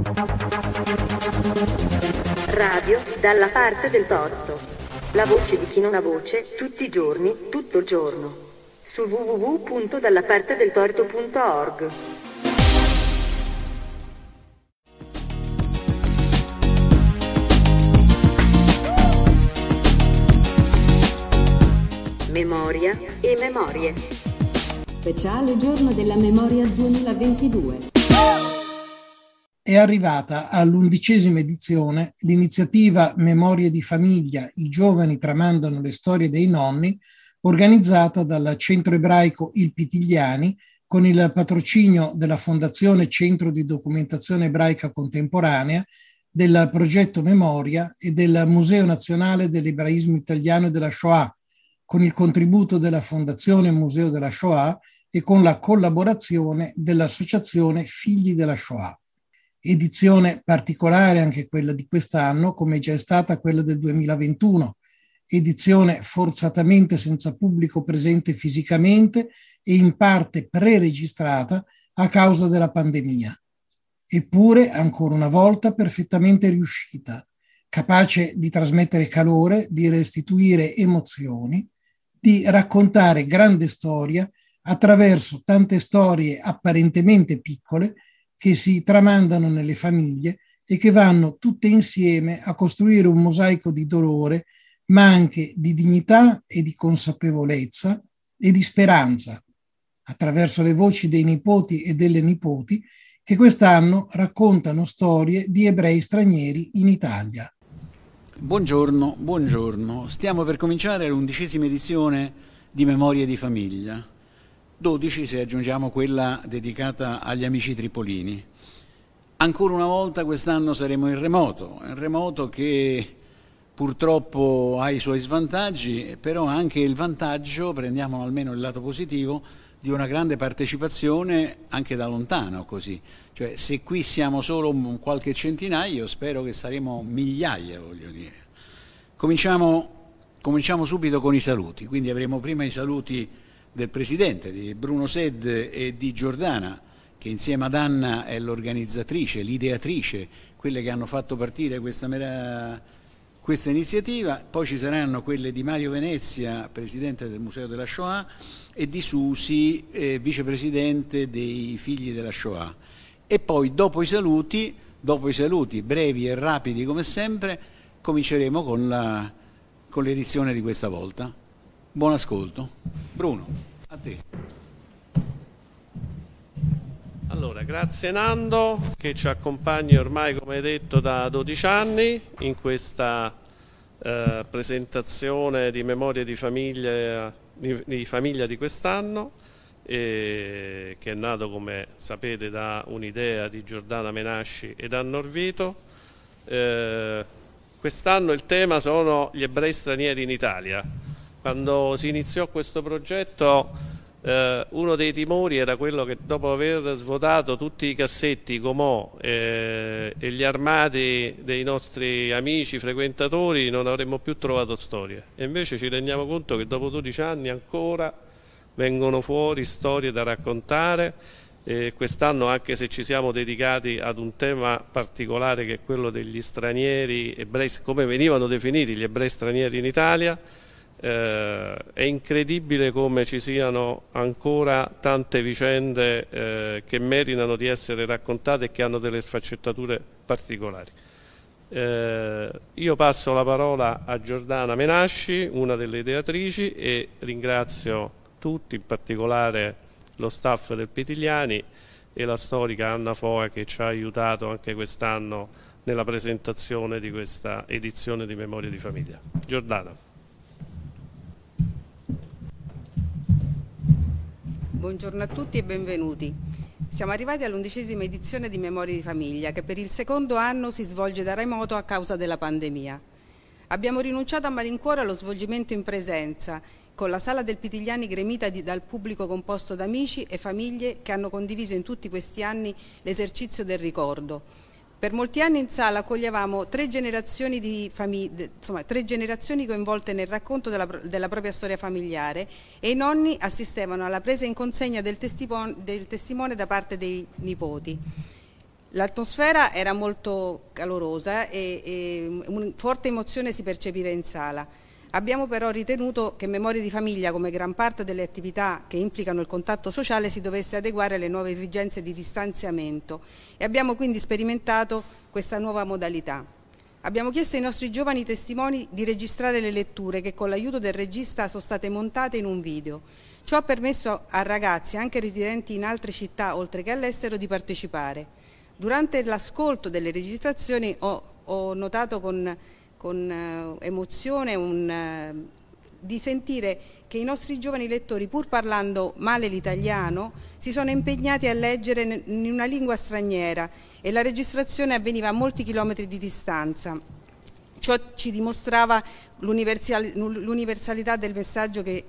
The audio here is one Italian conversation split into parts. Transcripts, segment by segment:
Radio dalla parte del torto. La voce di chi non ha voce, tutti i giorni, tutto il giorno. Su www.dallapartedeltorto.org. Memoria e memorie. Speciale giorno della memoria 2022. È arrivata all'11ª edizione l'iniziativa Memorie di famiglia, i giovani tramandano le storie dei nonni, organizzata dal Centro Ebraico Il Pitigliani con il patrocinio della Fondazione Centro di Documentazione Ebraica Contemporanea, del progetto Memoria e del Museo Nazionale dell'Ebraismo Italiano e della Shoah, con il contributo della Fondazione Museo della Shoah e con la collaborazione dell'Associazione Figli della Shoah. Edizione particolare anche quella di quest'anno, come già è stata quella del 2021, edizione forzatamente senza pubblico presente fisicamente e in parte pre-registrata a causa della pandemia. Eppure, ancora una volta, perfettamente riuscita, capace di trasmettere calore, di restituire emozioni, di raccontare grande storia attraverso tante storie apparentemente piccole che si tramandano nelle famiglie e che vanno tutte insieme a costruire un mosaico di dolore, ma anche di dignità e di consapevolezza e di speranza, attraverso le voci dei nipoti e delle nipoti che quest'anno raccontano storie di ebrei stranieri in Italia. Buongiorno, buongiorno. Stiamo per cominciare l'11ª edizione di Memorie di famiglia. 12 se aggiungiamo quella dedicata agli amici tripolini. Ancora una volta quest'anno saremo in remoto che purtroppo ha i suoi svantaggi, però anche il vantaggio, prendiamolo almeno il lato positivo, di una grande partecipazione anche da lontano così. Cioè se qui siamo solo qualche centinaio, spero che saremo migliaia, voglio dire. Cominciamo subito con i saluti, quindi avremo prima i saluti del Presidente, di Bruno Sed e di Giordana, che insieme ad Anna è l'organizzatrice, l'ideatrice, quelle che hanno fatto partire questa iniziativa. Poi ci saranno quelle di Mario Venezia, Presidente del Museo della Shoah, e di Susi, Vicepresidente dei Figli della Shoah. E poi dopo i saluti brevi e rapidi come sempre, cominceremo con l'edizione di questa volta. Buon ascolto. Bruno, a te. Allora, grazie Nando, che ci accompagni ormai, come hai detto, da 12 anni in questa presentazione di Memorie di famiglia di quest'anno, che è nato, come sapete, da un'idea di Giordana Menasci e da Norvito. Quest'anno il tema sono gli ebrei stranieri in Italia. Quando si iniziò questo progetto, uno dei timori era quello che dopo aver svuotato tutti i cassetti, i comò e gli armadi dei nostri amici frequentatori non avremmo più trovato storie. E invece ci rendiamo conto che dopo 12 anni ancora vengono fuori storie da raccontare. E quest'anno, anche se ci siamo dedicati ad un tema particolare che è quello degli stranieri ebrei, come venivano definiti gli ebrei stranieri in Italia, è incredibile come ci siano ancora tante vicende che meritano di essere raccontate e che hanno delle sfaccettature particolari. Io passo la parola a Giordana Menasci, una delle ideatrici, e ringrazio tutti, in particolare lo staff del Pitigliani e la storica Anna Foa, che ci ha aiutato anche quest'anno nella presentazione di questa edizione di Memorie di famiglia. Giordana. Buongiorno a tutti e benvenuti. Siamo arrivati all'11ª edizione di Memorie di famiglia, che per il secondo anno si svolge da remoto a causa della pandemia. Abbiamo rinunciato a malincuore allo svolgimento in presenza, con la sala del Pitigliani gremita dal pubblico composto da amici e famiglie che hanno condiviso in tutti questi anni l'esercizio del ricordo. Per molti anni in sala accoglievamo tre generazioni coinvolte nel racconto della propria storia familiare, e i nonni assistevano alla presa in consegna del testimone da parte dei nipoti. L'atmosfera era molto calorosa e una forte emozione si percepiva in sala. Abbiamo però ritenuto che Memorie di Famiglia, come gran parte delle attività che implicano il contatto sociale, si dovesse adeguare alle nuove esigenze di distanziamento e abbiamo quindi sperimentato questa nuova modalità. Abbiamo chiesto ai nostri giovani testimoni di registrare le letture che con l'aiuto del regista sono state montate in un video. Ciò ha permesso a ragazzi, anche residenti in altre città oltre che all'estero, di partecipare. Durante l'ascolto delle registrazioni ho notato con emozione di sentire che i nostri giovani lettori, pur parlando male l'italiano, si sono impegnati a leggere in una lingua straniera e la registrazione avveniva a molti chilometri di distanza. Ciò ci dimostrava l'universalità del messaggio che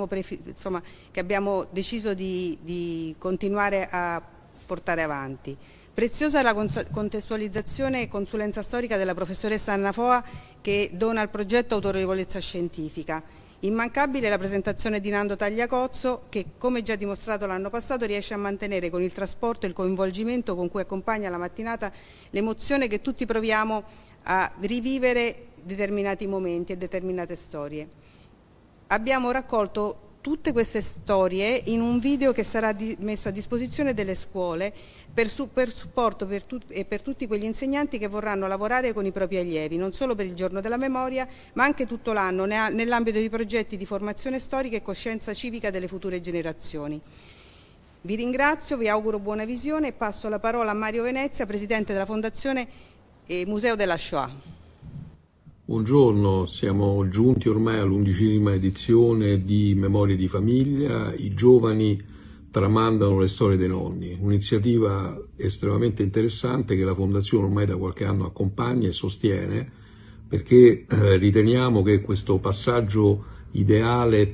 che abbiamo deciso di continuare a portare avanti. Preziosa la contestualizzazione e consulenza storica della professoressa Anna Foa, che dona al progetto autorevolezza scientifica. Immancabile la presentazione di Nando Tagliacozzo, che, come già dimostrato l'anno passato, riesce a mantenere con il trasporto e il coinvolgimento con cui accompagna la mattinata l'emozione che tutti proviamo a rivivere determinati momenti e determinate storie. Abbiamo raccolto tutte queste storie in un video che sarà messo a disposizione delle scuole per supporto per tutti quegli insegnanti che vorranno lavorare con i propri allievi, non solo per il giorno della memoria, ma anche tutto l'anno nell'ambito di progetti di formazione storica e coscienza civica delle future generazioni. Vi ringrazio, vi auguro buona visione e passo la parola a Mario Venezia, Presidente della Fondazione Museo della Shoah. Buongiorno, siamo giunti ormai all'11ª edizione di Memorie di Famiglia. I giovani tramandano le storie dei nonni, un'iniziativa estremamente interessante che la Fondazione ormai da qualche anno accompagna e sostiene, perché riteniamo che questo passaggio ideale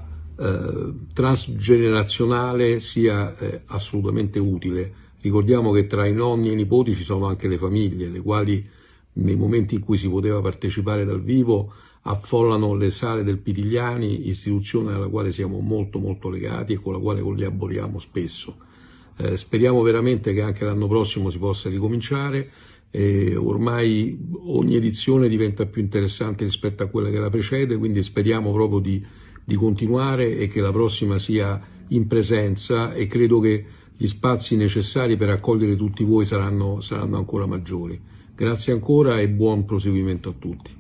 transgenerazionale sia assolutamente utile. Ricordiamo che tra i nonni e i nipoti ci sono anche le famiglie, le quali nei momenti in cui si poteva partecipare dal vivo affollano le sale del Pitigliani, istituzione alla quale siamo molto molto legati e con la quale collaboriamo spesso. Speriamo veramente che anche l'anno prossimo si possa ricominciare. Ormai ogni edizione diventa più interessante rispetto a quella che la precede, quindi speriamo proprio di continuare e che la prossima sia in presenza, e credo che gli spazi necessari per accogliere tutti voi saranno ancora maggiori. Grazie ancora e buon proseguimento a tutti.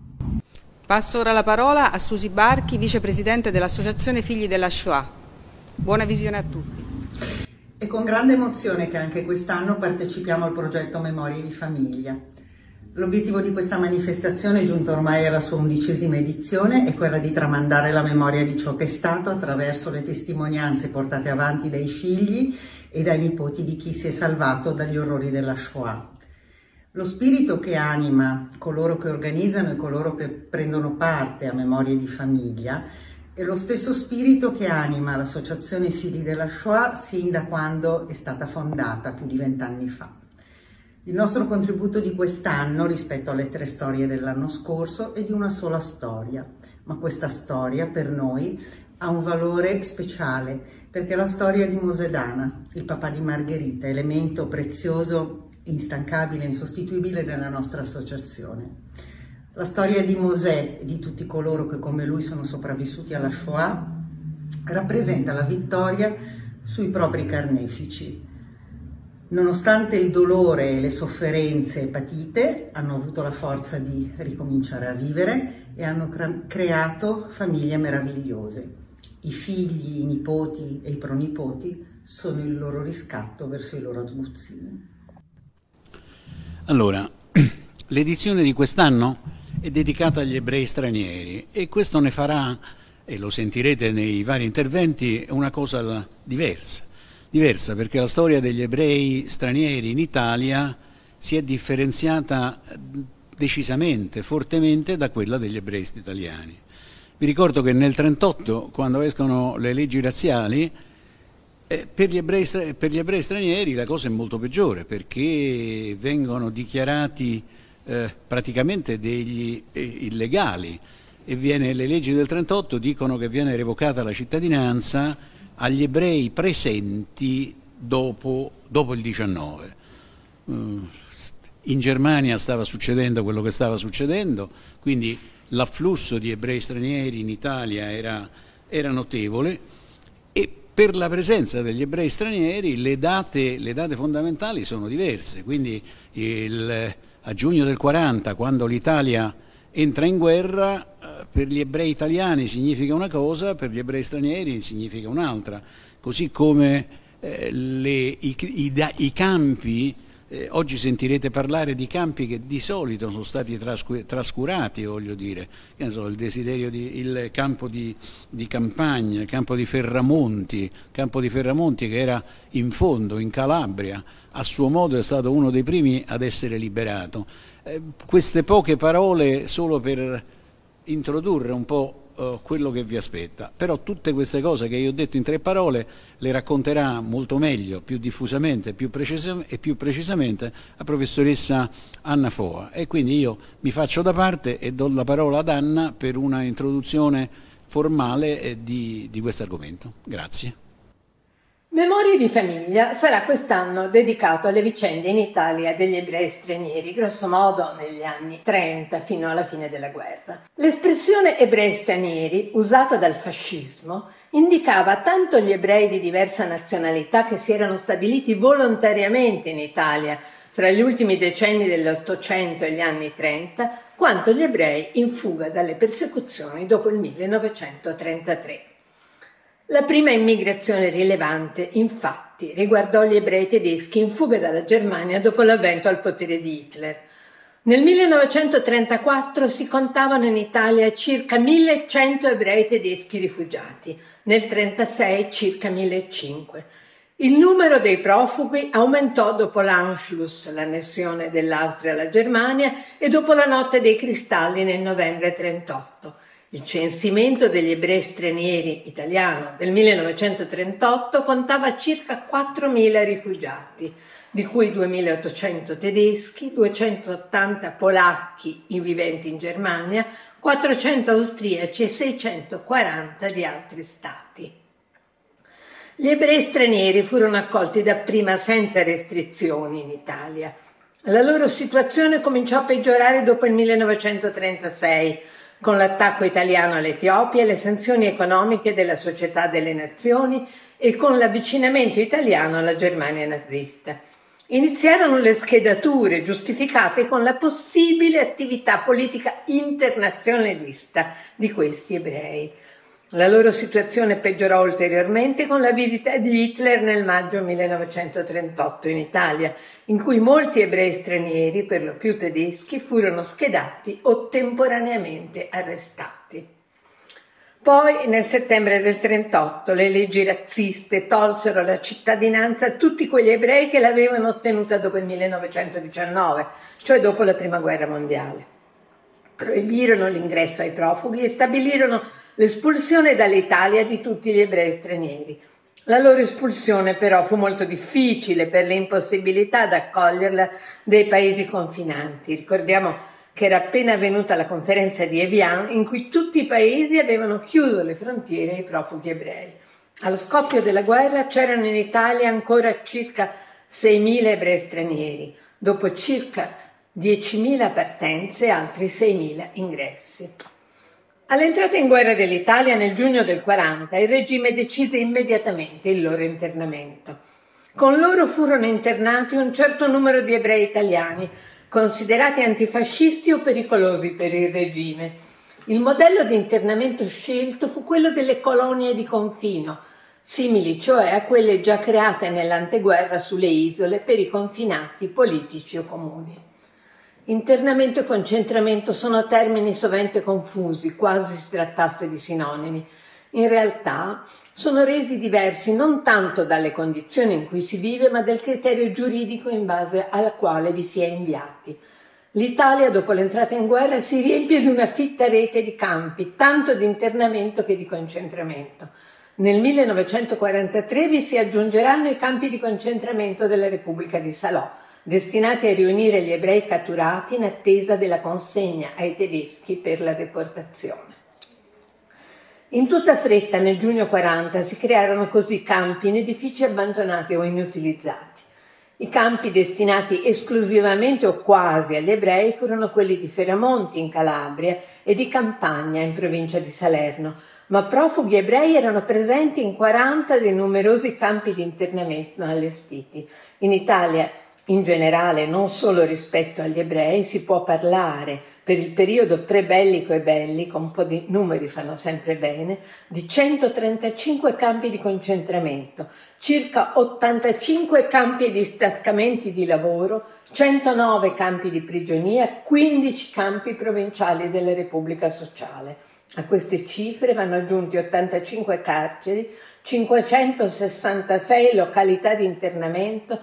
Passo ora la parola a Susi Barchi, vicepresidente dell'Associazione Figli della Shoah. Buona visione a tutti. È con grande emozione che anche quest'anno partecipiamo al progetto Memorie di Famiglia. L'obiettivo di questa manifestazione, giunta ormai alla sua 11ª edizione, è quella di tramandare la memoria di ciò che è stato attraverso le testimonianze portate avanti dai figli e dai nipoti di chi si è salvato dagli orrori della Shoah. Lo spirito che anima coloro che organizzano e coloro che prendono parte a Memorie di Famiglia è lo stesso spirito che anima l'Associazione Figli della Shoah sin da quando è stata fondata più di 20 anni fa. Il nostro contributo di quest'anno rispetto alle 3 storie dell'anno scorso è di una sola storia, ma questa storia per noi ha un valore speciale perché è la storia di Mosè Dana, il papà di Margherita, elemento prezioso, instancabile e insostituibile della nostra associazione. La storia di Mosè e di tutti coloro che come lui sono sopravvissuti alla Shoah rappresenta la vittoria sui propri carnefici. Nonostante il dolore e le sofferenze patite, hanno avuto la forza di ricominciare a vivere e hanno creato famiglie meravigliose. I figli, i nipoti e i pronipoti sono il loro riscatto verso i loro sguzzini. Allora, l'edizione di quest'anno è dedicata agli ebrei stranieri e questo ne farà, e lo sentirete nei vari interventi, una cosa diversa perché la storia degli ebrei stranieri in Italia si è differenziata decisamente, fortemente da quella degli ebrei italiani. Vi ricordo che nel 1938, quando escono le leggi razziali, per gli ebrei stranieri la cosa è molto peggiore, perché vengono dichiarati praticamente degli illegali e le leggi del 1938 dicono che viene revocata la cittadinanza agli ebrei presenti dopo il 19. in Germania stava succedendo quello che stava succedendo, quindi l'afflusso di ebrei stranieri in Italia era notevole, e per la presenza degli ebrei stranieri le date fondamentali sono diverse. Quindi a giugno del 40, quando l'Italia entra in guerra, per gli ebrei italiani significa una cosa, per gli ebrei stranieri significa un'altra, così come i campi. Oggi sentirete parlare di campi che di solito sono stati trascurati, voglio dire, che ne so, il campo di Campagna, il campo di Ferramonti che era in fondo, in Calabria, a suo modo è stato uno dei primi ad essere liberato. Queste poche parole solo per introdurre un po' quello che vi aspetta, però tutte queste cose che io ho detto in 3 parole le racconterà molto meglio, più diffusamente e più precisamente la professoressa Anna Foa, e quindi io mi faccio da parte e do la parola ad Anna per una introduzione formale di questo argomento. Grazie. Memorie di famiglia sarà quest'anno dedicato alle vicende in Italia degli ebrei stranieri, grosso modo negli anni 30 fino alla fine della guerra. L'espressione ebrei stranieri, usata dal fascismo, indicava tanto gli ebrei di diversa nazionalità che si erano stabiliti volontariamente in Italia fra gli ultimi decenni dell'Ottocento e gli anni 30, quanto gli ebrei in fuga dalle persecuzioni dopo il 1933. La prima immigrazione rilevante, infatti, riguardò gli ebrei tedeschi in fuga dalla Germania dopo l'avvento al potere di Hitler. Nel 1934 si contavano in Italia circa 1100 ebrei tedeschi rifugiati, nel 1936 circa 1500. Il numero dei profughi aumentò dopo l'Anschluss, l'annessione dell'Austria alla Germania, e dopo la Notte dei Cristalli nel novembre 1938. Il censimento degli ebrei stranieri italiano del 1938 contava circa 4.000 rifugiati, di cui 2.800 tedeschi, 280 polacchi viventi in Germania, 400 austriaci e 640 di altri stati. Gli ebrei stranieri furono accolti dapprima senza restrizioni in Italia. La loro situazione cominciò a peggiorare dopo il 1936, con l'attacco italiano all'Etiopia e le sanzioni economiche della Società delle Nazioni e con l'avvicinamento italiano alla Germania nazista. Iniziarono le schedature giustificate con la possibile attività politica internazionalista di questi ebrei. La loro situazione peggiorò ulteriormente con la visita di Hitler nel maggio 1938 in Italia, in cui molti ebrei stranieri, per lo più tedeschi, furono schedati o temporaneamente arrestati. Poi, nel settembre del 1938, le leggi razziste tolsero la cittadinanza a tutti quegli ebrei che l'avevano ottenuta dopo il 1919, cioè dopo la Prima Guerra Mondiale. Proibirono l'ingresso ai profughi e stabilirono l'espulsione dall'Italia di tutti gli ebrei stranieri. La loro espulsione però fu molto difficile per l'impossibilità di accoglierla dei paesi confinanti. Ricordiamo che era appena avvenuta la conferenza di Evian, in cui tutti i paesi avevano chiuso le frontiere ai profughi ebrei. Allo scoppio della guerra c'erano in Italia ancora circa 6.000 ebrei stranieri, dopo circa 10.000 partenze e altri 6.000 ingressi. All'entrata in guerra dell'Italia nel giugno del 40 il regime decise immediatamente il loro internamento. Con loro furono internati un certo numero di ebrei italiani, considerati antifascisti o pericolosi per il regime. Il modello di internamento scelto fu quello delle colonie di confino, simili cioè a quelle già create nell'anteguerra sulle isole per i confinati politici o comuni. Internamento e concentramento sono termini sovente confusi, quasi si trattasse di sinonimi. In realtà sono resi diversi non tanto dalle condizioni in cui si vive, ma dal criterio giuridico in base al quale vi si è inviati. L'Italia, dopo l'entrata in guerra, si riempie di una fitta rete di campi, tanto di internamento che di concentramento. Nel 1943 vi si aggiungeranno i campi di concentramento della Repubblica di Salò, destinati a riunire gli ebrei catturati in attesa della consegna ai tedeschi per la deportazione. In tutta fretta, nel giugno 40, si crearono così campi in edifici abbandonati o inutilizzati. I campi destinati esclusivamente o quasi agli ebrei furono quelli di Feramonti in Calabria e di Campagna in provincia di Salerno, ma profughi ebrei erano presenti in 40 dei numerosi campi di internamento allestiti. In Italia, in generale, non solo rispetto agli ebrei, si può parlare, per il periodo pre-bellico e bellico, un po' di numeri fanno sempre bene, di 135 campi di concentramento, circa 85 campi di distaccamenti di lavoro, 109 campi di prigionia, 15 campi provinciali della Repubblica Sociale. A queste cifre vanno aggiunti 85 carceri, 566 località di internamento,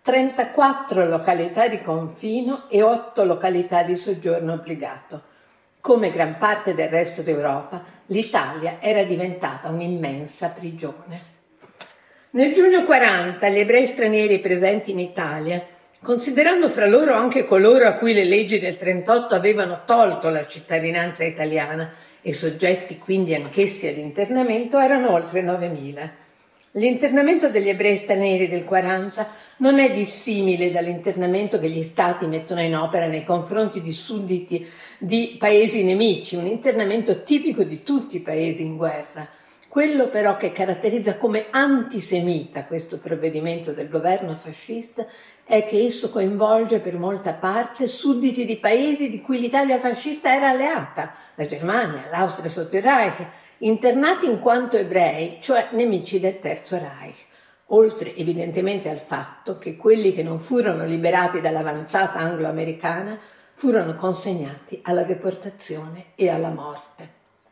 34 località di confino e 8 località di soggiorno obbligato. Come gran parte del resto d'Europa, l'Italia era diventata un'immensa prigione. Nel giugno 40 gli ebrei stranieri presenti in Italia, considerando fra loro anche coloro a cui le leggi del 38 avevano tolto la cittadinanza italiana e soggetti quindi anch'essi ad internamento, erano oltre 9.000. L'internamento degli ebrei stranieri del 40 non è dissimile dall'internamento che gli stati mettono in opera nei confronti di sudditi di paesi nemici, un internamento tipico di tutti i paesi in guerra. Quello però che caratterizza come antisemita questo provvedimento del governo fascista è che esso coinvolge per molta parte sudditi di paesi di cui l'Italia fascista era alleata, la Germania, l'Austria sotto il Reich, internati in quanto ebrei, cioè nemici del Terzo Reich, oltre evidentemente al fatto che quelli che non furono liberati dall'avanzata anglo-americana furono consegnati alla deportazione e alla morte.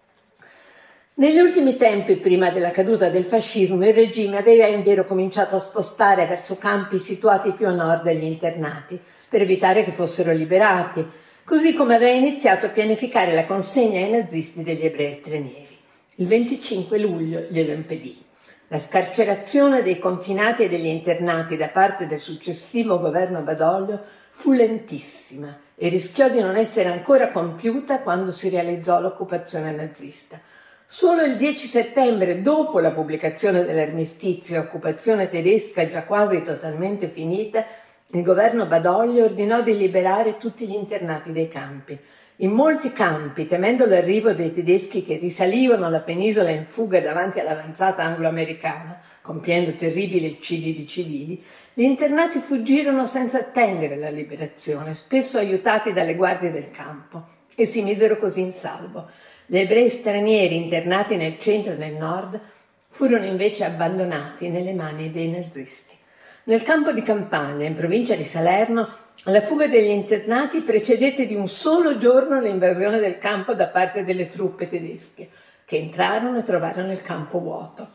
Negli ultimi tempi, prima della caduta del fascismo, il regime aveva invero cominciato a spostare verso campi situati più a nord degli internati, per evitare che fossero liberati, così come aveva iniziato a pianificare la consegna ai nazisti degli ebrei stranieri. Il 25 luglio glielo impedì. La scarcerazione dei confinati e degli internati da parte del successivo governo Badoglio fu lentissima e rischiò di non essere ancora compiuta quando si realizzò l'occupazione nazista. Solo il 10 settembre, dopo la pubblicazione dell'armistizio e l'occupazione tedesca già quasi totalmente finita, il governo Badoglio ordinò di liberare tutti gli internati dei campi. In molti campi, temendo l'arrivo dei tedeschi che risalivano la penisola in fuga davanti all'avanzata anglo-americana, compiendo terribili eccidi di civili, gli internati fuggirono senza attendere la liberazione, spesso aiutati dalle guardie del campo, e si misero così in salvo. Gli ebrei stranieri internati nel centro e nel nord furono invece abbandonati nelle mani dei nazisti. Nel campo di Campagna, in provincia di Salerno, la fuga degli internati precedette di un solo giorno l'invasione del campo da parte delle truppe tedesche, che entrarono e trovarono il campo vuoto.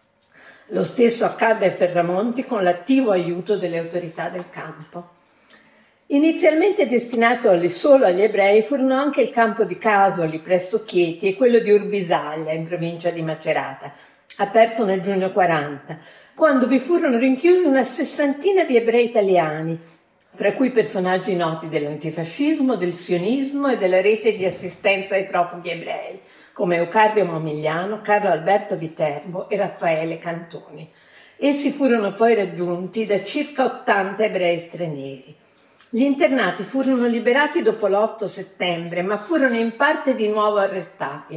Lo stesso accadde a Ferramonti con l'attivo aiuto delle autorità del campo. Inizialmente destinato solo agli ebrei furono anche il campo di Casoli presso Chieti e quello di Urbisaglia in provincia di Macerata, aperto nel giugno 40, quando vi furono rinchiusi una 60 di ebrei italiani, fra cui personaggi noti dell'antifascismo, del sionismo e della rete di assistenza ai profughi ebrei, come Eucardio Momigliano, Carlo Alberto Viterbo e Raffaele Cantoni. Essi furono poi raggiunti da circa 80 ebrei stranieri. Gli internati furono liberati dopo l'8 settembre, ma furono in parte di nuovo arrestati.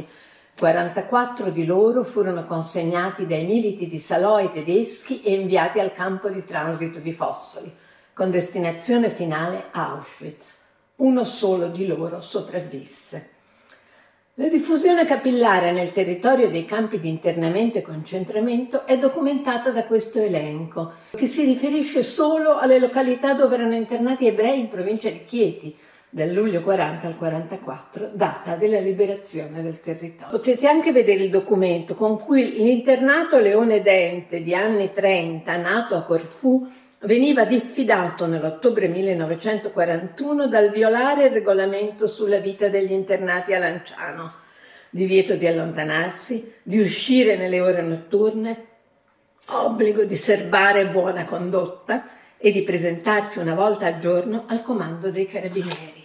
44 di loro furono consegnati dai militi di Salò ai tedeschi e inviati al campo di transito di Fossoli, con destinazione finale Auschwitz. Uno solo di loro sopravvisse. La diffusione capillare nel territorio dei campi di internamento e concentramento è documentata da questo elenco, che si riferisce solo alle località dove erano internati ebrei in provincia di Chieti, dal luglio 40 al 44, data della liberazione del territorio. Potete anche vedere il documento con cui l'internato Leone Dente di anni 30, nato a Corfù, veniva diffidato nell'ottobre 1941 dal violare il regolamento sulla vita degli internati a Lanciano, divieto di allontanarsi, di uscire nelle ore notturne, obbligo di serbare buona condotta e di presentarsi una volta al giorno al comando dei carabinieri.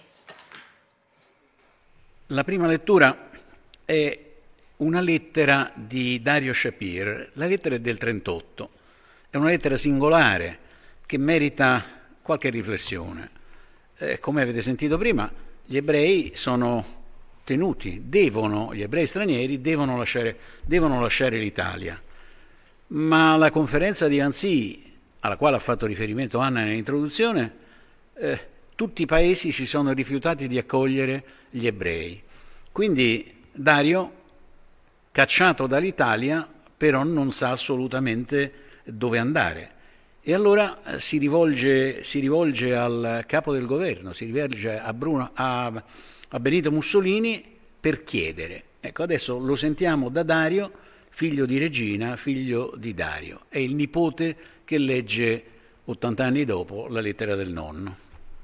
La prima lettura è una lettera di Dario Shapir. La lettera è del 38, è una lettera singolare che merita qualche riflessione. Come avete sentito prima, gli ebrei sono tenuti, gli ebrei stranieri devono lasciare l'Italia. Ma la conferenza di Annecy, alla quale ha fatto riferimento Anna nell'introduzione, tutti i paesi si sono rifiutati di accogliere gli ebrei. Quindi Dario, cacciato dall'Italia, però non sa assolutamente dove andare. E allora si rivolge al capo del governo, si rivolge a Benito Mussolini per chiedere. Ecco, adesso lo sentiamo da Dario, figlio di Regina, figlio di Dario. È il nipote che legge 80 anni dopo la lettera del nonno.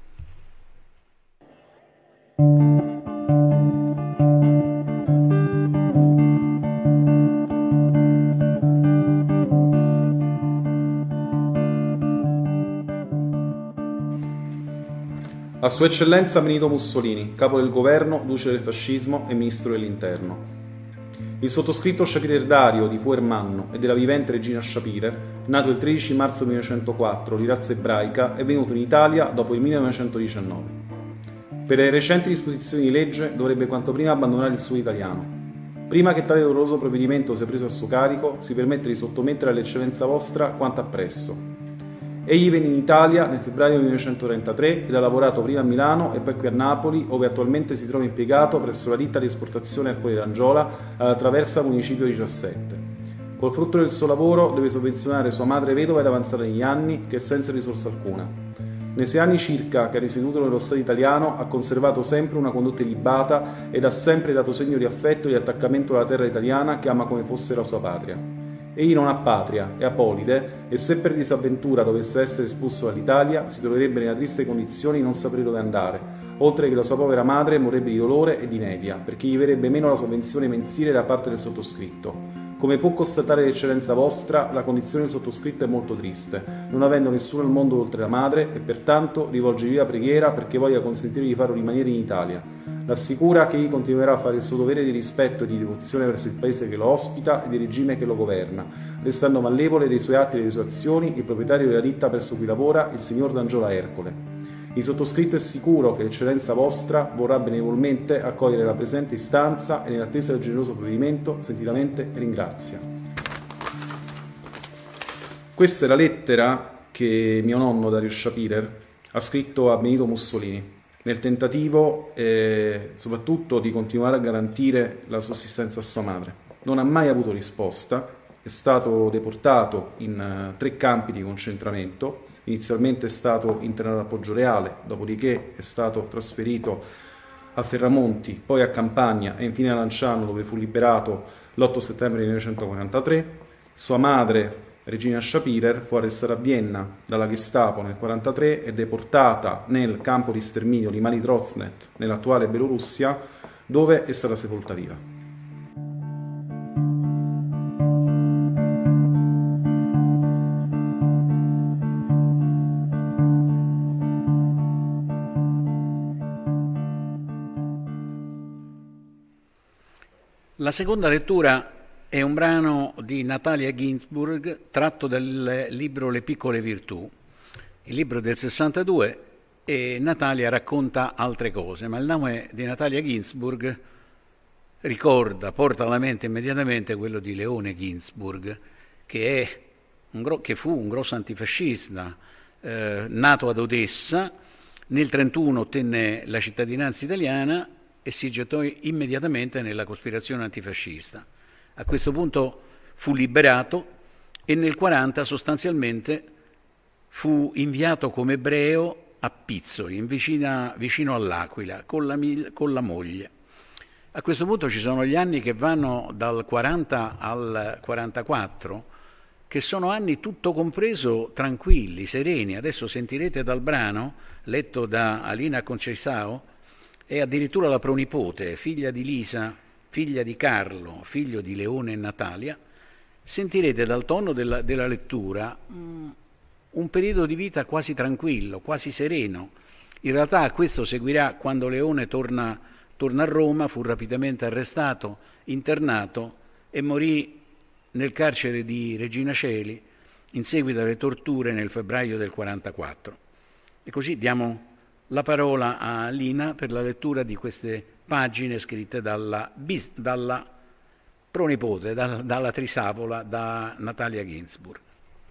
A Sua Eccellenza Benito Mussolini, capo del governo, duce del fascismo e ministro dell'interno. Il sottoscritto Shapirer Dario di Fuermanno e della vivente regina Shapirer, nato il 13 marzo 1904 di razza ebraica, è venuto in Italia dopo il 1919. Per le recenti disposizioni di legge dovrebbe quanto prima abbandonare il suo italiano. Prima che tale doloroso provvedimento sia preso a suo carico, si permette di sottomettere all'eccellenza vostra quanto appresso. Egli venne in Italia nel febbraio 1933 ed ha lavorato prima a Milano e poi qui a Napoli, dove attualmente si trova impiegato presso la ditta di esportazione Ercole d'Angiola alla Traversa Municipio 17. Col frutto del suo lavoro deve sovvenzionare sua madre vedova ed avanzata negli anni, che è senza risorsa alcuna. Nei 6 anni circa che ha risieduto nello Stato italiano ha conservato sempre una condotta illibata ed ha sempre dato segno di affetto e di attaccamento alla terra italiana che ama come fosse la sua patria. Egli non ha patria, è apolide, e se per disavventura dovesse essere espulso dall'Italia, si troverebbe nella triste condizione di non sapere dove andare, oltre che la sua povera madre morrebbe di dolore e di inedia, perché gli verrebbe meno la sovvenzione mensile da parte del sottoscritto. Come può constatare l'eccellenza vostra, la condizione del sottoscritto è molto triste, non avendo nessuno al mondo oltre la madre, e pertanto rivolgegli la preghiera perché voglia consentire di farlo rimanere in Italia. L'assicura che egli continuerà a fare il suo dovere di rispetto e di devozione verso il paese che lo ospita e di regime che lo governa, restando malevole dei suoi atti e delle sue azioni il proprietario della ditta presso cui lavora, il signor D'Angiola Ercole. Il sottoscritto è sicuro che l'eccellenza vostra vorrà benevolmente accogliere la presente istanza e nell'attesa del generoso provvedimento sentitamente ringrazia. Questa è la lettera che mio nonno Dario Shapirer ha scritto a Benito Mussolini, nel tentativo soprattutto di continuare a garantire la sussistenza a sua madre. Non ha mai avuto risposta, è stato deportato in 3 campi di concentramento, inizialmente è stato internato a Poggioreale, dopodiché è stato trasferito a Ferramonti, poi a Campania e infine a Lanciano, dove fu liberato l'8 settembre 1943. Sua madre, Regina Shapirer, fu arrestata a Vienna dalla Gestapo nel 1943 e deportata nel campo di sterminio di Mali Trosnet, nell'attuale Bielorussia, dove è stata sepolta viva. La seconda lettura è un brano di Natalia Ginzburg tratto dal libro Le piccole virtù. Il libro è del 62 e Natalia racconta altre cose, ma il nome di Natalia Ginzburg porta alla mente immediatamente quello di Leone Ginzburg, che fu un grosso antifascista, nato ad Odessa, nel 1931 ottenne la cittadinanza italiana e si gettò immediatamente nella cospirazione antifascista. A questo punto fu liberato e nel 1940 sostanzialmente fu inviato come ebreo a Pizzoli, vicino all'Aquila, con la moglie. A questo punto ci sono gli anni che vanno dal 40 al 44, che sono anni tutto compreso tranquilli, sereni. Adesso sentirete dal brano, letto da Alina Conceição, è addirittura la pronipote, figlia di Lisa, figlia di Carlo, figlio di Leone e Natalia. Sentirete dal tono della lettura un periodo di vita quasi tranquillo, quasi sereno. In realtà a questo seguirà quando Leone torna a Roma, fu rapidamente arrestato, internato e morì nel carcere di Regina Coeli in seguito alle torture nel febbraio del 1944. E così diamo la parola a Lina per la lettura di queste pagine scritte dalla pronipote, dalla trisavola, da Natalia Ginsburg.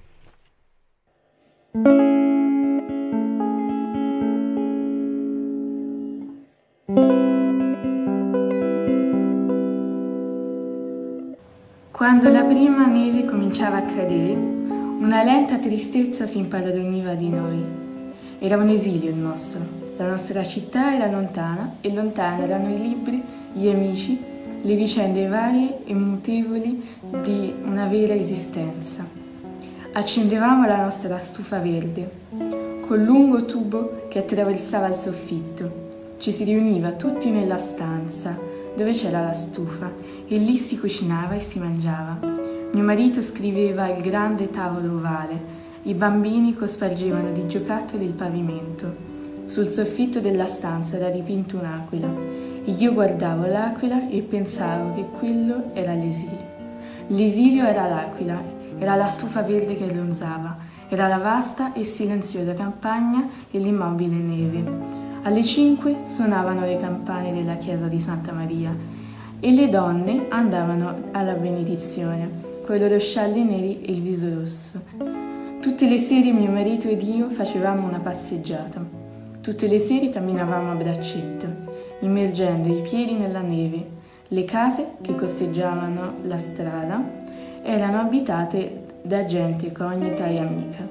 Quando la prima neve cominciava a cadere, una lenta tristezza si impadroniva di noi. Era un esilio il nostro. La nostra città era lontana e lontani erano i libri, gli amici, le vicende varie e mutevoli di una vera esistenza. Accendevamo la nostra stufa verde, col lungo tubo che attraversava il soffitto. Ci si riuniva tutti nella stanza dove c'era la stufa e lì si cucinava e si mangiava. Mio marito scriveva il grande tavolo ovale, i bambini cospargevano di giocattoli il pavimento. Sul soffitto della stanza era dipinto un'aquila e io guardavo l'aquila e pensavo che quello era l'esilio. L'esilio era l'aquila, era la stufa verde che ronzava, era la vasta e silenziosa campagna e l'immobile neve. Alle 5 suonavano le campane della chiesa di Santa Maria e le donne andavano alla benedizione con i loro scialli neri e il viso rosso. Tutte le sere mio marito ed io facevamo una passeggiata. Tutte le sere camminavamo a braccetto, immergendo i piedi nella neve. Le case che costeggiavano la strada erano abitate da gente cognita e amica.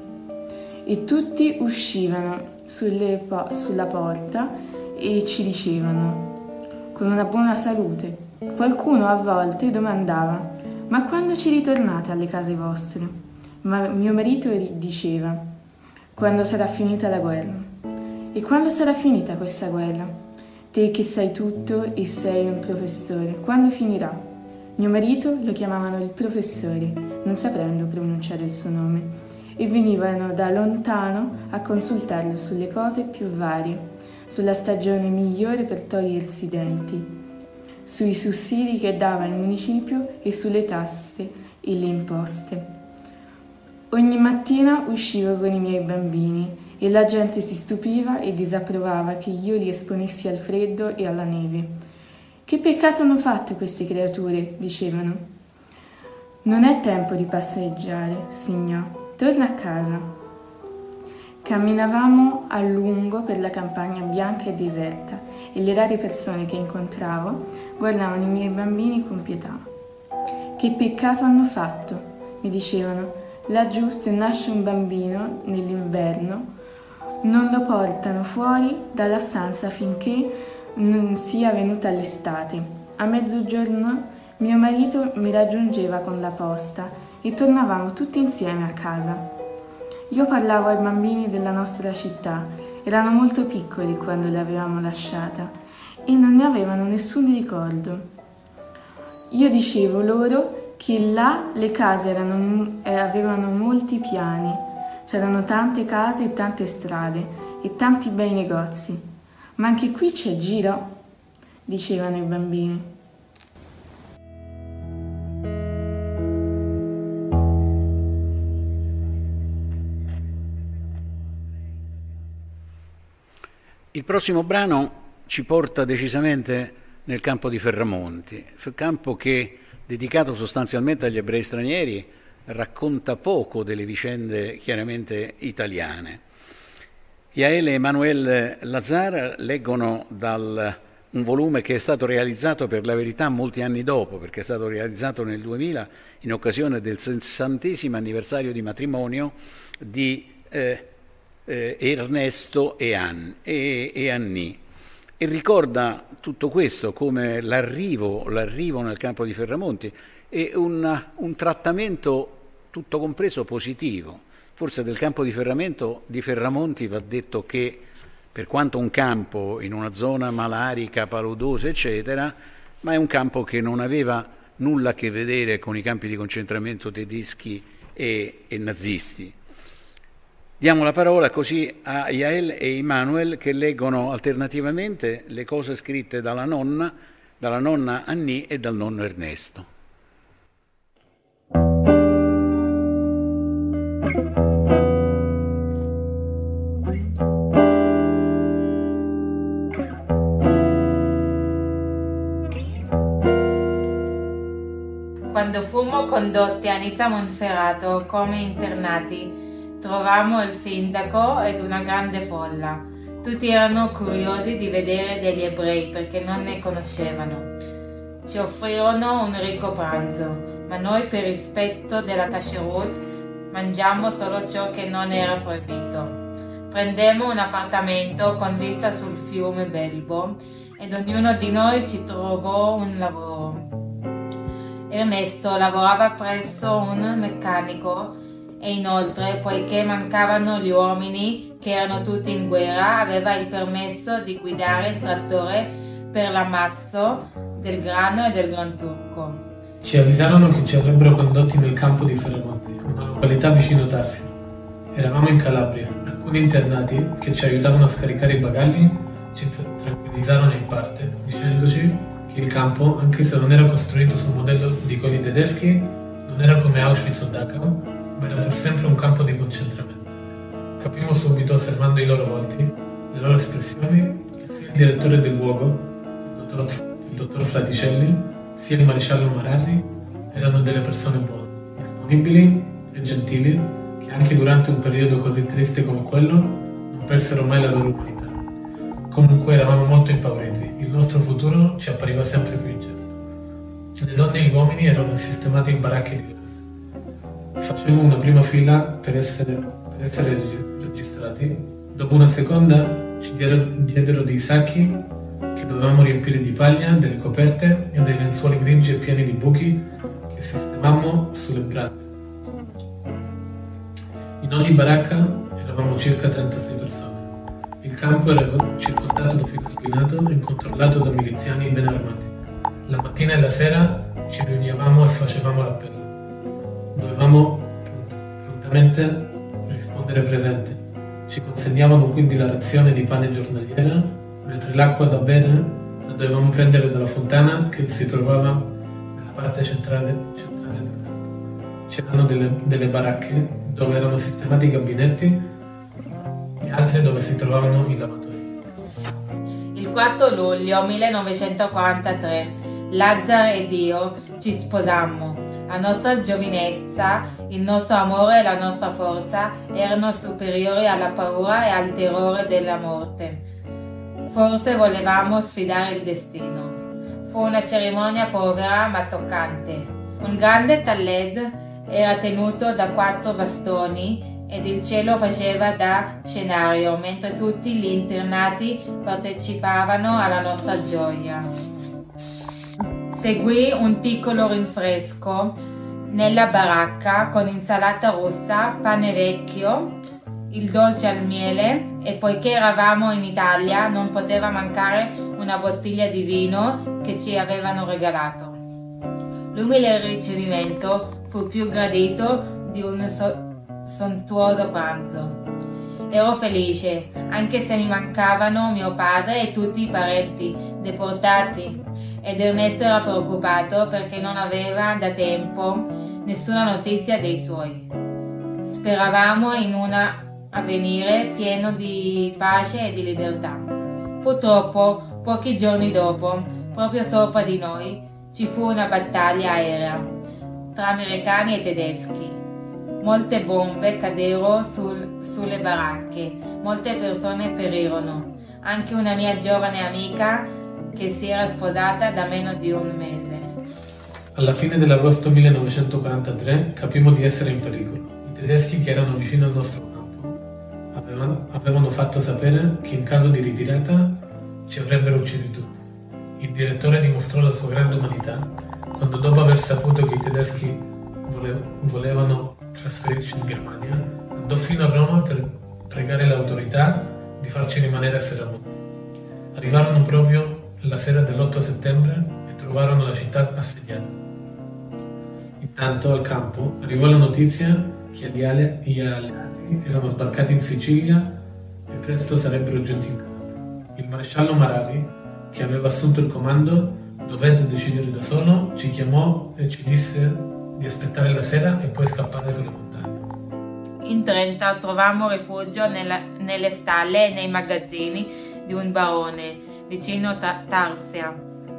E tutti uscivano sulla porta e ci dicevano, con una buona salute. Qualcuno a volte domandava, ma quando ci ritornate alle case vostre? Ma mio marito diceva, quando sarà finita la guerra. E quando sarà finita questa guerra? Te che sai tutto e sei un professore, quando finirà? Mio marito lo chiamavano il professore, non sapendo pronunciare il suo nome, e venivano da lontano a consultarlo sulle cose più varie, sulla stagione migliore per togliersi i denti, sui sussidi che dava il municipio e sulle tasse e le imposte. Ogni mattina uscivo con i miei bambini e la gente si stupiva e disapprovava che io li esponessi al freddo e alla neve. Che peccato hanno fatto queste creature, dicevano. Non è tempo di passeggiare, signor. Torna a casa. Camminavamo a lungo per la campagna bianca e deserta e le rare persone che incontravo guardavano i miei bambini con pietà. Che peccato hanno fatto, mi dicevano. Laggiù se nasce un bambino nell'inverno non lo portano fuori dalla stanza finché non sia venuta l'estate. A mezzogiorno mio marito mi raggiungeva con la posta e tornavamo tutti insieme a casa. Io parlavo ai bambini della nostra città, erano molto piccoli quando l'avevamo lasciata e non ne avevano nessun ricordo. Io dicevo loro che là le case avevano molti piani, c'erano tante case e tante strade e tanti bei negozi. Ma anche qui c'è giro, dicevano i bambini. Il prossimo brano ci porta decisamente nel campo di Ferramonti, campo che, dedicato sostanzialmente agli ebrei stranieri, racconta poco delle vicende chiaramente italiane. Yael e Emanuele Lazar leggono un volume che è stato realizzato per la verità molti anni dopo, perché è stato realizzato nel 2000 in occasione del 60° anniversario di matrimonio di Ernesto e Annie, e ricorda tutto questo come l'arrivo nel campo di Ferramonti e un trattamento tutto compreso positivo. Forse del campo di Ferramonti va detto che, per quanto un campo in una zona malarica, paludosa, eccetera, ma è un campo che non aveva nulla a che vedere con i campi di concentramento tedeschi e nazisti. Diamo la parola così a Yael e Emanuel, che leggono alternativamente le cose scritte dalla nonna Annie e dal nonno Ernesto. Quando fummo condotti a Nizza Monferrato come internati, trovammo il sindaco ed una grande folla. Tutti erano curiosi di vedere degli ebrei perché non ne conoscevano. Ci offrirono un ricco pranzo, ma noi per rispetto della kasherut mangiammo solo ciò che non era proibito. Prendemmo un appartamento con vista sul fiume Belbo ed ognuno di noi ci trovò un lavoro. Ernesto lavorava presso un meccanico e inoltre, poiché mancavano gli uomini che erano tutti in guerra, aveva il permesso di guidare il trattore per l'ammasso del grano e del Gran Turco. Ci avvisarono che ci avrebbero condotti nel campo di Ferramonti, una località vicino Tarsio. Eravamo in Calabria. Alcuni internati che ci aiutavano a scaricare i bagagli ci tranquillizzarono in parte, dicendoci che il campo, anche se non era costruito sul modello di quelli tedeschi, non era come Auschwitz o Dachau, ma era pur sempre un campo di concentramento. Capimmo subito, osservando i loro volti, le loro espressioni, che sia il direttore del luogo, il dottor Fraticelli, sia il maresciallo Mararri, erano delle persone buone, disponibili e gentili, che anche durante un periodo così triste come quello non persero mai la loro umanità. Comunque eravamo molto impauriti, il nostro futuro ci appariva sempre più incerto. Le donne e gli uomini erano sistemati in baracche diverse. Facemmo una prima fila per essere registrati. Dopo una seconda ci diedero dei sacchi che dovevamo riempire di paglia, delle coperte e dei lenzuoli grigi e pieni di buchi che sistemammo sulle brande. In ogni baracca eravamo circa 36 persone. Il campo era circondato da filo spinato e controllato da miliziani ben armati. La mattina e la sera ci riunivamo e facevamo l'appello. Dovevamo prontamente rispondere presente. Ci consegnavano quindi la razione di pane giornaliera, mentre l'acqua da bere la dovevamo prendere dalla fontana che si trovava nella parte centrale del campo. C'erano delle baracche dove erano sistemati i gabinetti e altre dove si trovavano i lavatori. Il 4 luglio 1943 Lazzaro ed io ci sposammo. La nostra giovinezza, il nostro amore e la nostra forza erano superiori alla paura e al terrore della morte. Forse volevamo sfidare il destino. Fu una cerimonia povera ma toccante. Un grande taled era tenuto da 4 bastoni ed il cielo faceva da scenario mentre tutti gli internati partecipavano alla nostra gioia. Seguì un piccolo rinfresco nella baracca con insalata russa, pane vecchio, il dolce al miele e poiché eravamo in Italia non poteva mancare una bottiglia di vino che ci avevano regalato. L'umile ricevimento fu più gradito di un sontuoso pranzo. Ero felice, anche se mi mancavano mio padre e tutti i parenti deportati. Ed Ernesto era preoccupato perché non aveva da tempo nessuna notizia dei suoi. Speravamo in un avvenire pieno di pace e di libertà. Purtroppo, pochi giorni dopo, proprio sopra di noi, ci fu una battaglia aerea tra americani e tedeschi. Molte bombe caddero sulle baracche, molte persone perirono. Anche una mia giovane amica che si era sposata da meno di un mese. Alla fine dell'agosto 1943 capimmo di essere in pericolo. I tedeschi che erano vicino al nostro campo avevano fatto sapere che in caso di ritirata ci avrebbero uccisi tutti. Il direttore dimostrò la sua grande umanità quando, dopo aver saputo che i tedeschi volevano trasferirci in Germania, andò fino a Roma per pregare l'autorità di farci rimanere a Ferramonti. Arrivarono proprio la sera dell'8 settembre e trovarono la città assediata. Intanto al campo arrivò la notizia che gli alleati erano sbarcati in Sicilia e presto sarebbero giunti in Calabria. Il maresciallo Mararri, che aveva assunto il comando, dovette decidere da solo, ci chiamò e ci disse di aspettare la sera e poi scappare sulle montagne. In 30 trovammo rifugio nelle stalle e nei magazzini di un barone vicino Tarsia.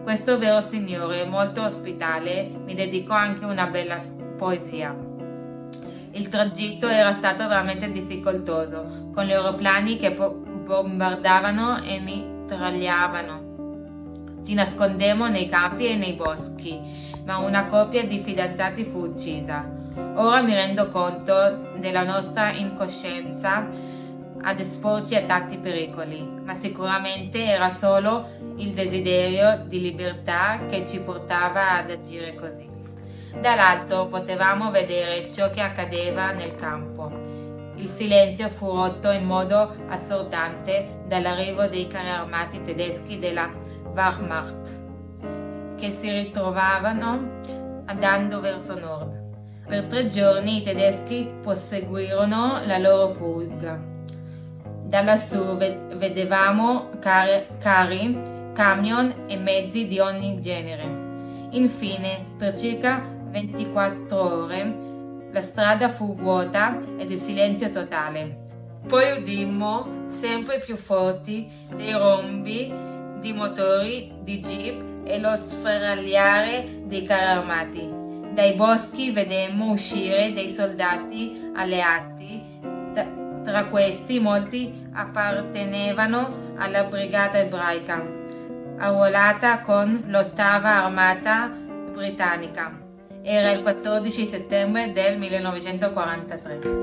Questo vero signore, molto ospitale, mi dedicò anche una bella poesia. Il tragitto era stato veramente difficoltoso, con gli aeroplani che bombardavano e mitragliavano. Ci nascondemmo nei campi e nei boschi, ma una coppia di fidanzati fu uccisa. Ora mi rendo conto della nostra incoscienza ad esporci a tanti pericoli, ma sicuramente era solo il desiderio di libertà che ci portava ad agire così. Dall'alto potevamo vedere ciò che accadeva nel campo. Il silenzio fu rotto in modo assordante dall'arrivo dei carri armati tedeschi della Wehrmacht, che si ritrovavano andando verso nord. Per 3 giorni i tedeschi proseguirono la loro fuga. Da lassù vedevamo carri, camion e mezzi di ogni genere. Infine, per circa 24 ore, la strada fu vuota ed il silenzio totale. Poi udimmo sempre più forti dei rombi di motori, di jeep e lo sferagliare dei carri armati. Dai boschi vedemmo uscire dei soldati alleati. Tra questi molti appartenevano alla brigata ebraica, arruolata con l'8ª armata britannica. Era il 14 settembre del 1943.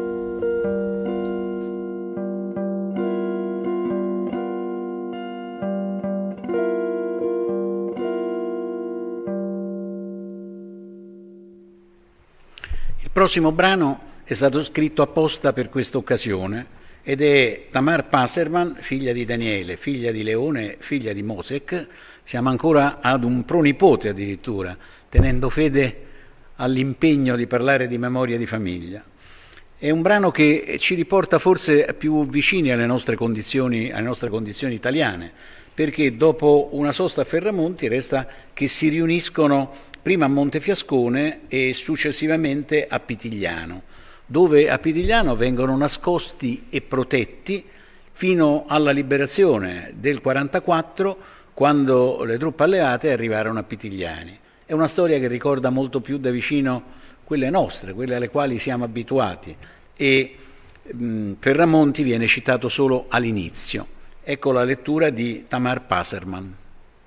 Il prossimo brano è stato scritto apposta per questa occasione ed è Tamar Passerman, figlia di Daniele, figlia di Leone, figlia di Mosek. Siamo ancora ad un pronipote addirittura, tenendo fede all'impegno di parlare di memoria di famiglia. È un brano che ci riporta forse più vicini alle nostre condizioni italiane, perché dopo una sosta a Ferramonti resta che si riuniscono prima a Montefiascone e successivamente a Pitigliano, dove a Pitigliano vengono nascosti e protetti fino alla liberazione del 1944, quando le truppe alleate arrivarono a Pitigliani. È una storia che ricorda molto più da vicino quelle nostre, quelle alle quali siamo abituati, e Ferramonti viene citato solo all'inizio. Ecco la lettura di Tamar Passerman.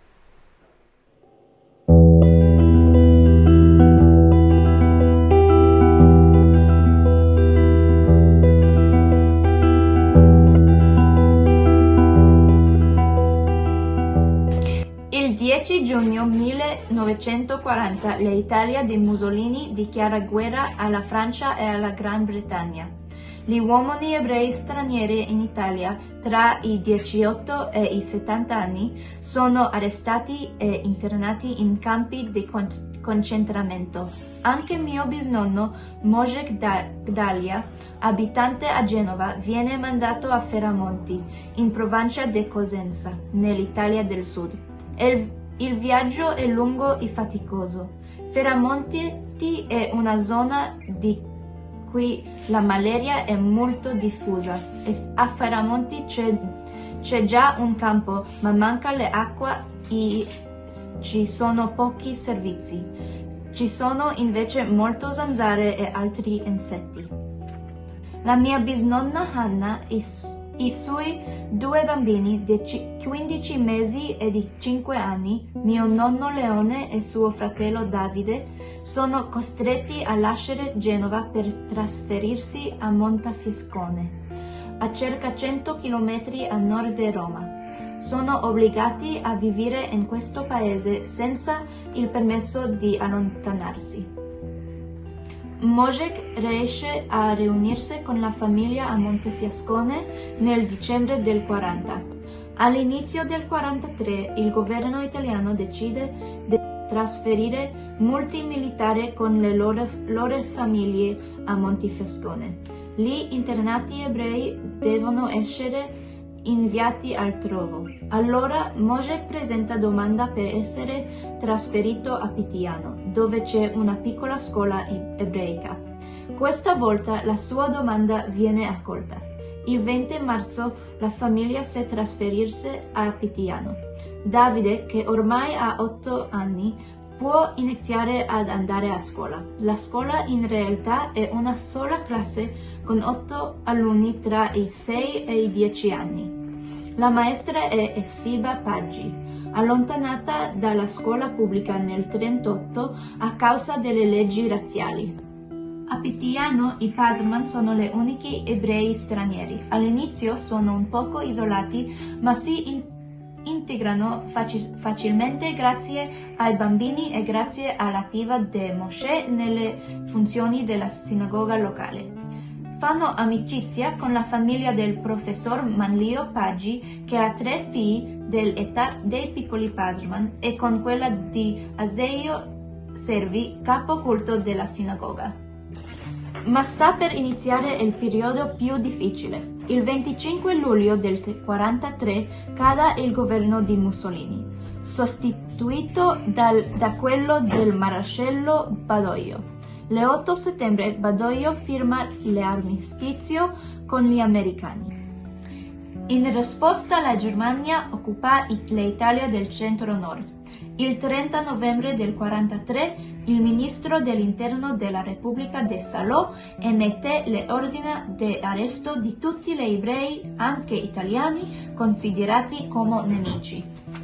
Il 10 giugno 1940 l'Italia di Mussolini dichiara guerra alla Francia e alla Gran Bretagna. Gli uomini ebrei stranieri in Italia tra i 18 e i 70 anni sono arrestati e internati in campi di concentramento. Anche mio bisnonno, Mojek Gdalia, abitante a Genova, viene mandato a Ferramonti, in provincia di Cosenza, nell'Italia del Sud. Il viaggio è lungo e faticoso. Ferramonti è una zona di cui la malaria è molto diffusa e a Ferramonti c'è già un campo, ma manca l'acqua e ci sono pochi servizi. Ci sono invece molte zanzare e altri insetti. La mia bisnonna Hanna e i suoi 2 bambini di 15 mesi e di 5 anni, mio nonno Leone e suo fratello Davide, sono costretti a lasciare Genova per trasferirsi a Montefiascone, a circa 100 km a nord di Roma. Sono obbligati a vivere in questo paese senza il permesso di allontanarsi. Mojek riesce a riunirsi con la famiglia a Montefiascone nel dicembre del 40. All'inizio del 43 il governo italiano decide di trasferire molti militari con le loro famiglie a Montefiascone. Gli internati ebrei devono essere inviati altrove. Allora Mojek presenta domanda per essere trasferito a Pitigliano, dove c'è una piccola scuola ebraica. Questa volta la sua domanda viene accolta. Il 20 marzo la famiglia si trasferisce a Pitiano. Davide, che ormai ha 8 anni, può iniziare ad andare a scuola. La scuola in realtà è una sola classe con 8 alunni tra i 6 e i 10 anni. La maestra è Efsiba Paggi, allontanata dalla scuola pubblica nel 1938 a causa delle leggi razziali. A Pitiano i Paserman sono gli unici ebrei stranieri. All'inizio sono un poco isolati, ma si integrano facilmente grazie ai bambini e grazie all'attiva de Moshe nelle funzioni della sinagoga locale. Fanno amicizia con la famiglia del professor Manlio Paggi, che ha 3 figli dell'età dei piccoli Paserman, e con quella di Azeio Servi, capo culto della sinagoga. Ma sta per iniziare il periodo più difficile. Il 25 luglio del 1943 cade il governo di Mussolini, sostituito da quello del maresciallo Badoglio. L'8 settembre Badoglio firma l'armistizio con gli americani. In risposta la Germania occupa l'Italia del centro-nord. Il 30 novembre del 1943 il ministro dell'interno della Repubblica de Salò emette l'ordine di arresto di tutti gli ebrei, anche italiani, considerati come nemici.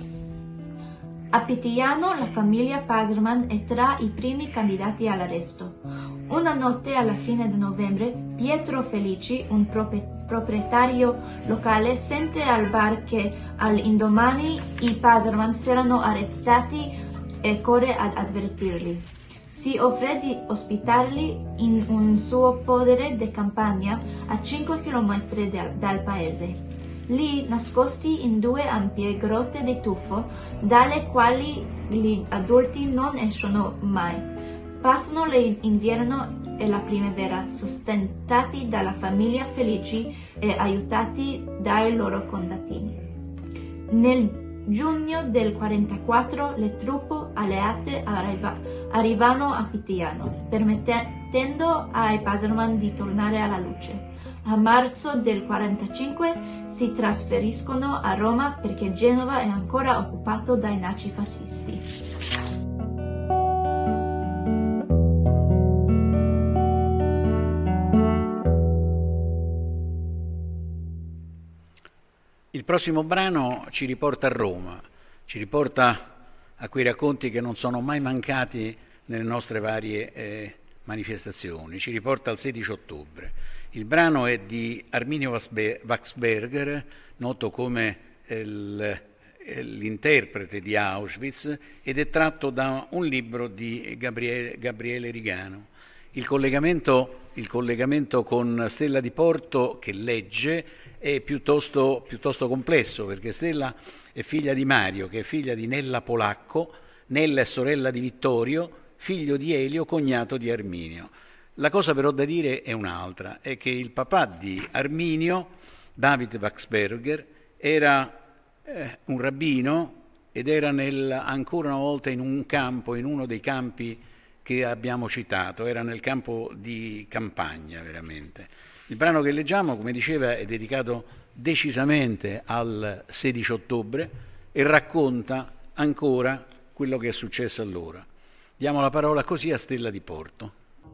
A Pitiano la famiglia Paserman è tra i primi candidati all'arresto. Una notte alla fine di novembre Pietro Felici, un proprietario locale, sente al bar che all'indomani i Paserman saranno arrestati e corre ad avvertirli. Si offre di ospitarli in un suo podere di campagna a 5 km dal paese. Lì, nascosti in 2 ampie grotte di tufo, dalle quali gli adulti non escono mai, passano l'inverno e la primavera, sostentati dalla famiglia Felici e aiutati dai loro contadini. Nel giugno del 1944 le truppe alleate arrivano a Pitiano, permettendo ai Paserman di tornare alla luce. A marzo del 1945 si trasferiscono a Roma perché Genova è ancora occupato dai nazifascisti. Il prossimo brano ci riporta a Roma, ci riporta a quei racconti che non sono mai mancati nelle nostre varie manifestazioni, ci riporta al 16 ottobre. Il brano è di Arminio Waxberger, noto come l'interprete di Auschwitz, ed è tratto da un libro di Gabriele Rigano. Il collegamento con Stella di Porto, che legge, è piuttosto complesso, perché Stella è figlia di Mario, che è figlia di Nella Polacco. Nella è sorella di Vittorio, figlio di Elio, cognato di Arminio. La cosa però da dire è un'altra, è che il papà di Arminio, David Waxberger, era un rabbino ed era ancora una volta in uno dei campi che abbiamo citato, era nel campo di campagna veramente. Il brano che leggiamo, come diceva, è dedicato decisamente al 16 ottobre e racconta ancora quello che è successo allora. Diamo la parola così a Stella di Porto.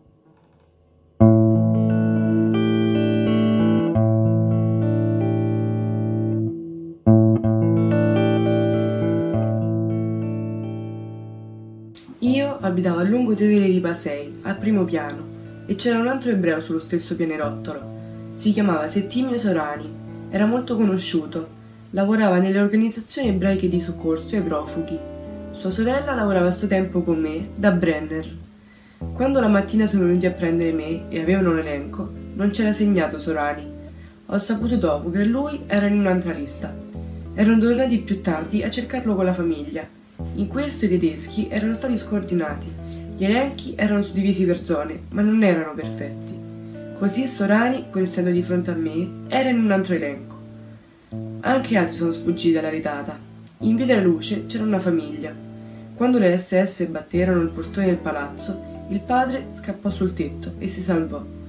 Io abitavo a Lungotegere di Pasei, al primo piano, e c'era un altro ebreo sullo stesso pianerottolo. Si chiamava Settimio Sorani, era molto conosciuto, lavorava nelle organizzazioni ebraiche di soccorso ai profughi. Sua sorella lavorava a suo tempo con me, da Brenner. Quando la mattina sono venuti a prendere me e avevano un elenco, non c'era segnato Sorani. Ho saputo dopo che lui era in un'altra lista. Erano tornati più tardi a cercarlo con la famiglia. In questo i tedeschi erano stati scordinati. Gli elenchi erano suddivisi per zone, ma non erano perfetti. Così Sorani, pur essendo di fronte a me, era in un altro elenco. Anche altri sono sfuggiti dalla ritata. In via della luce c'era una famiglia. Quando le SS batterono il portone del palazzo, il padre scappò sul tetto e si salvò.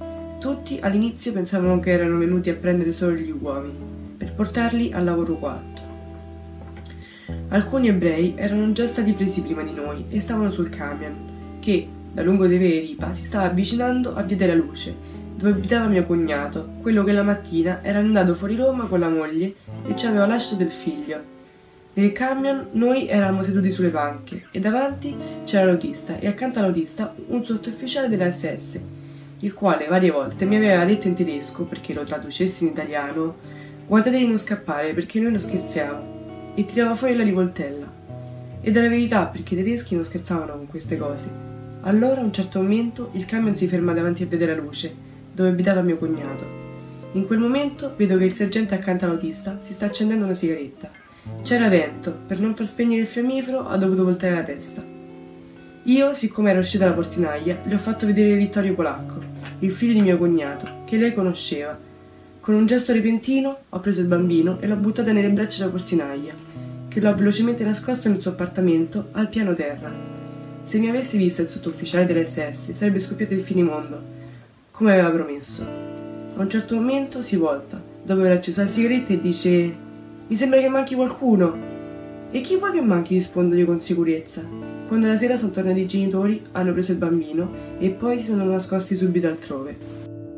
Tutti all'inizio pensavano che erano venuti a prendere solo gli uomini, per portarli al lavoro coatto. Alcuni ebrei erano già stati presi prima di noi e stavano sul camion, che, da Lungo dei Veli Ripa, si stava avvicinando a Via della Luce, dove abitava mio cognato, quello che la mattina era andato fuori Roma con la moglie e ci aveva lasciato il figlio. Nel camion noi eravamo seduti sulle panche e davanti c'era l'autista e accanto all'autista un sottufficiale della SS, il quale varie volte mi aveva detto in tedesco, perché lo traducessi in italiano: guardate di non scappare perché noi non scherziamo, e tirava fuori la rivoltella. Ed era verità, perché i tedeschi non scherzavano con queste cose. Allora a un certo momento il camion si ferma davanti a Via della Luce, dove abitava mio cognato. In quel momento vedo che il sergente accanto all'autista si sta accendendo una sigaretta. C'era vento, per non far spegnere il fiammifero ha dovuto voltare la testa. Io, siccome era uscita dalla portinaia, le ho fatto vedere Vittorio Polacco, il figlio di mio cognato, che lei conosceva. Con un gesto repentino ho preso il bambino e l'ho buttato nelle braccia della portinaia, che l'ho velocemente nascosto nel suo appartamento al piano terra. Se mi avesse visto il sottufficiale dell'SS sarebbe scoppiato il finimondo, come aveva promesso. A un certo momento si volta, dopo aver acceso la sigaretta, e dice: mi sembra che manchi qualcuno. E chi vuoi che manchi? Rispondo io con sicurezza. Quando la sera sono tornati i genitori, hanno preso il bambino e poi si sono nascosti subito altrove.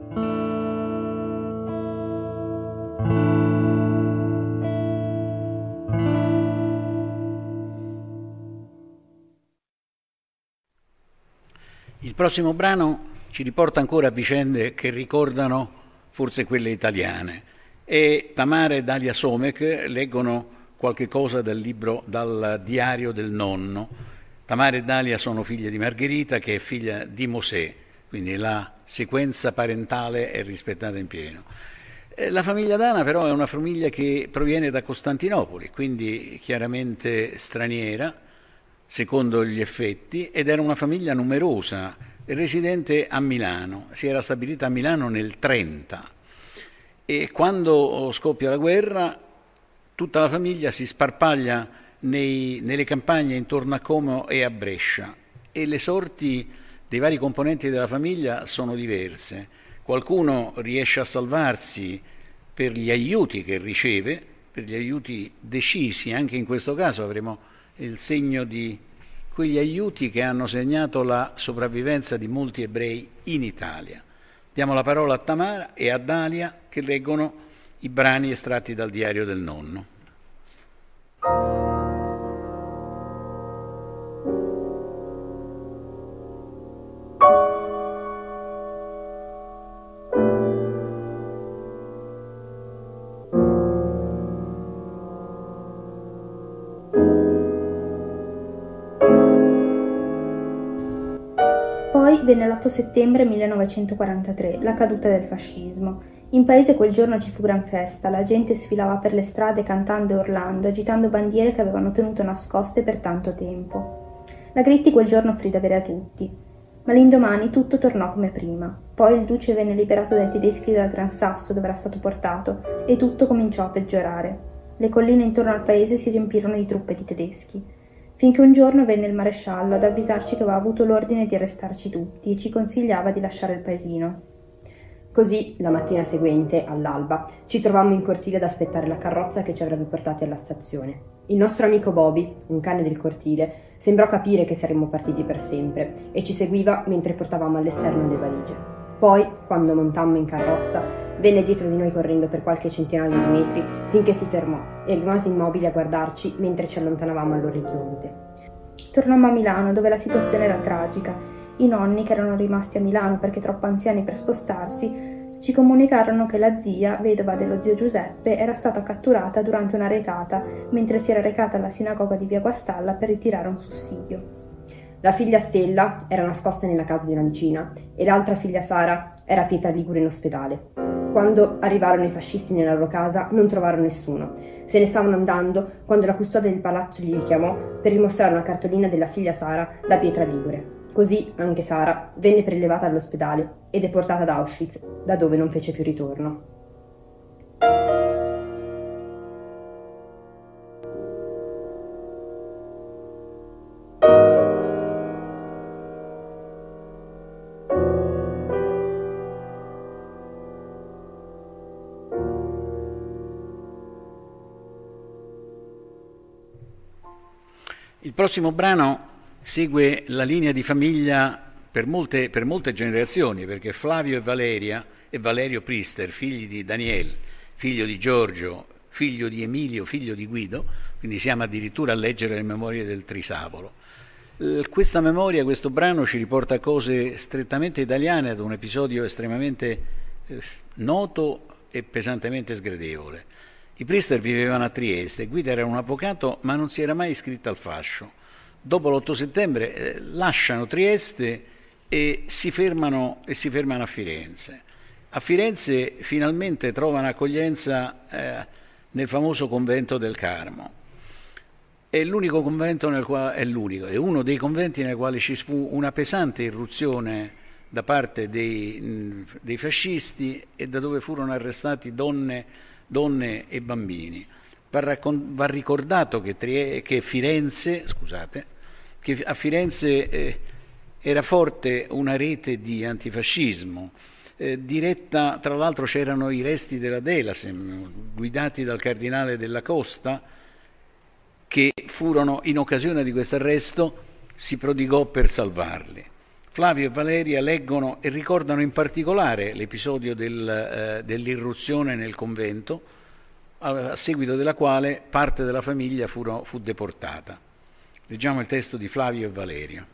Il prossimo brano ci riporta ancora a vicende che ricordano forse quelle italiane, e Tamara e Dalia Somek leggono qualche cosa dal diario del nonno. Tamara e Dalia sono figlie di Margherita, che è figlia di Mosè, quindi la sequenza parentale è rispettata in pieno. La famiglia Dana però è una famiglia che proviene da Costantinopoli, quindi chiaramente straniera, secondo gli effetti, ed era una famiglia numerosa, residente a Milano. Si era stabilita a Milano nel 1930 e quando scoppia la guerra tutta la famiglia si sparpaglia nelle campagne intorno a Como e a Brescia, e le sorti dei vari componenti della famiglia sono diverse. Qualcuno riesce a salvarsi per gli aiuti che riceve, per gli aiuti decisi. Anche in questo caso avremo il segno di quegli aiuti che hanno segnato la sopravvivenza di molti ebrei in Italia. Diamo la parola a Tamara e a Dalia, che leggono i brani estratti dal diario del nonno. Poi venne l'8 settembre 1943, la caduta del fascismo. In paese quel giorno ci fu gran festa, la gente sfilava per le strade cantando e urlando, agitando bandiere che avevano tenuto nascoste per tanto tempo. La Gritti quel giorno offrì da bere a tutti, ma l'indomani tutto tornò come prima. Poi il duce venne liberato dai tedeschi dal Gran Sasso, dove era stato portato, e tutto cominciò a peggiorare. Le colline intorno al paese si riempirono di truppe di tedeschi, finché un giorno venne il maresciallo ad avvisarci che aveva avuto l'ordine di arrestarci tutti e ci consigliava di lasciare il paesino. Così, la mattina seguente, all'alba, ci trovammo in cortile ad aspettare la carrozza che ci avrebbe portati alla stazione. Il nostro amico Bobby, un cane del cortile, sembrò capire che saremmo partiti per sempre e ci seguiva mentre portavamo all'esterno le valigie. Poi, quando montammo in carrozza, venne dietro di noi correndo per qualche centinaio di metri finché si fermò e rimase immobile a guardarci mentre ci allontanavamo all'orizzonte. Tornammo a Milano, dove la situazione era tragica. I nonni, che erano rimasti a Milano perché troppo anziani per spostarsi, ci comunicarono che la zia, vedova dello zio Giuseppe, era stata catturata durante una retata mentre si era recata alla sinagoga di Via Guastalla per ritirare un sussidio. La figlia Stella era nascosta nella casa di una vicina e l'altra figlia Sara era a Pietra Ligure in ospedale. Quando arrivarono i fascisti nella loro casa non trovarono nessuno. Se ne stavano andando quando la custode del palazzo li richiamò per dimostrare una cartolina della figlia Sara da Pietra Ligure. Così anche Sara venne prelevata all'ospedale e deportata ad Auschwitz, da dove non fece più ritorno. Il prossimo brano segue la linea di famiglia per molte generazioni, perché Flavio e Valerio Priester, figli di Daniel, figlio di Giorgio, figlio di Emilio, figlio di Guido, quindi siamo addirittura a leggere le memorie del Trisavolo. Questa memoria, questo brano ci riporta a cose strettamente italiane, ad un episodio estremamente noto e pesantemente sgradevole. I Priester vivevano a Trieste, Guido era un avvocato ma non si era mai iscritto al fascio. Dopo l'8 settembre lasciano Trieste e si fermano a Firenze. A Firenze finalmente trovano accoglienza nel famoso convento del Carmo. È l'unico convento è uno dei conventi nel quale ci fu una pesante irruzione da parte dei fascisti e da dove furono arrestati donne e bambini. Va ricordato che a Firenze era forte una rete di antifascismo, diretta, tra l'altro c'erano i resti della Delasem, guidati dal cardinale Della Costa, che furono, in occasione di questo arresto, si prodigò per salvarli. Flavio e Valeria leggono e ricordano in particolare l'episodio dell'irruzione nel convento, a seguito della quale parte della famiglia fu deportata. Leggiamo il testo di Flavio e Valeria.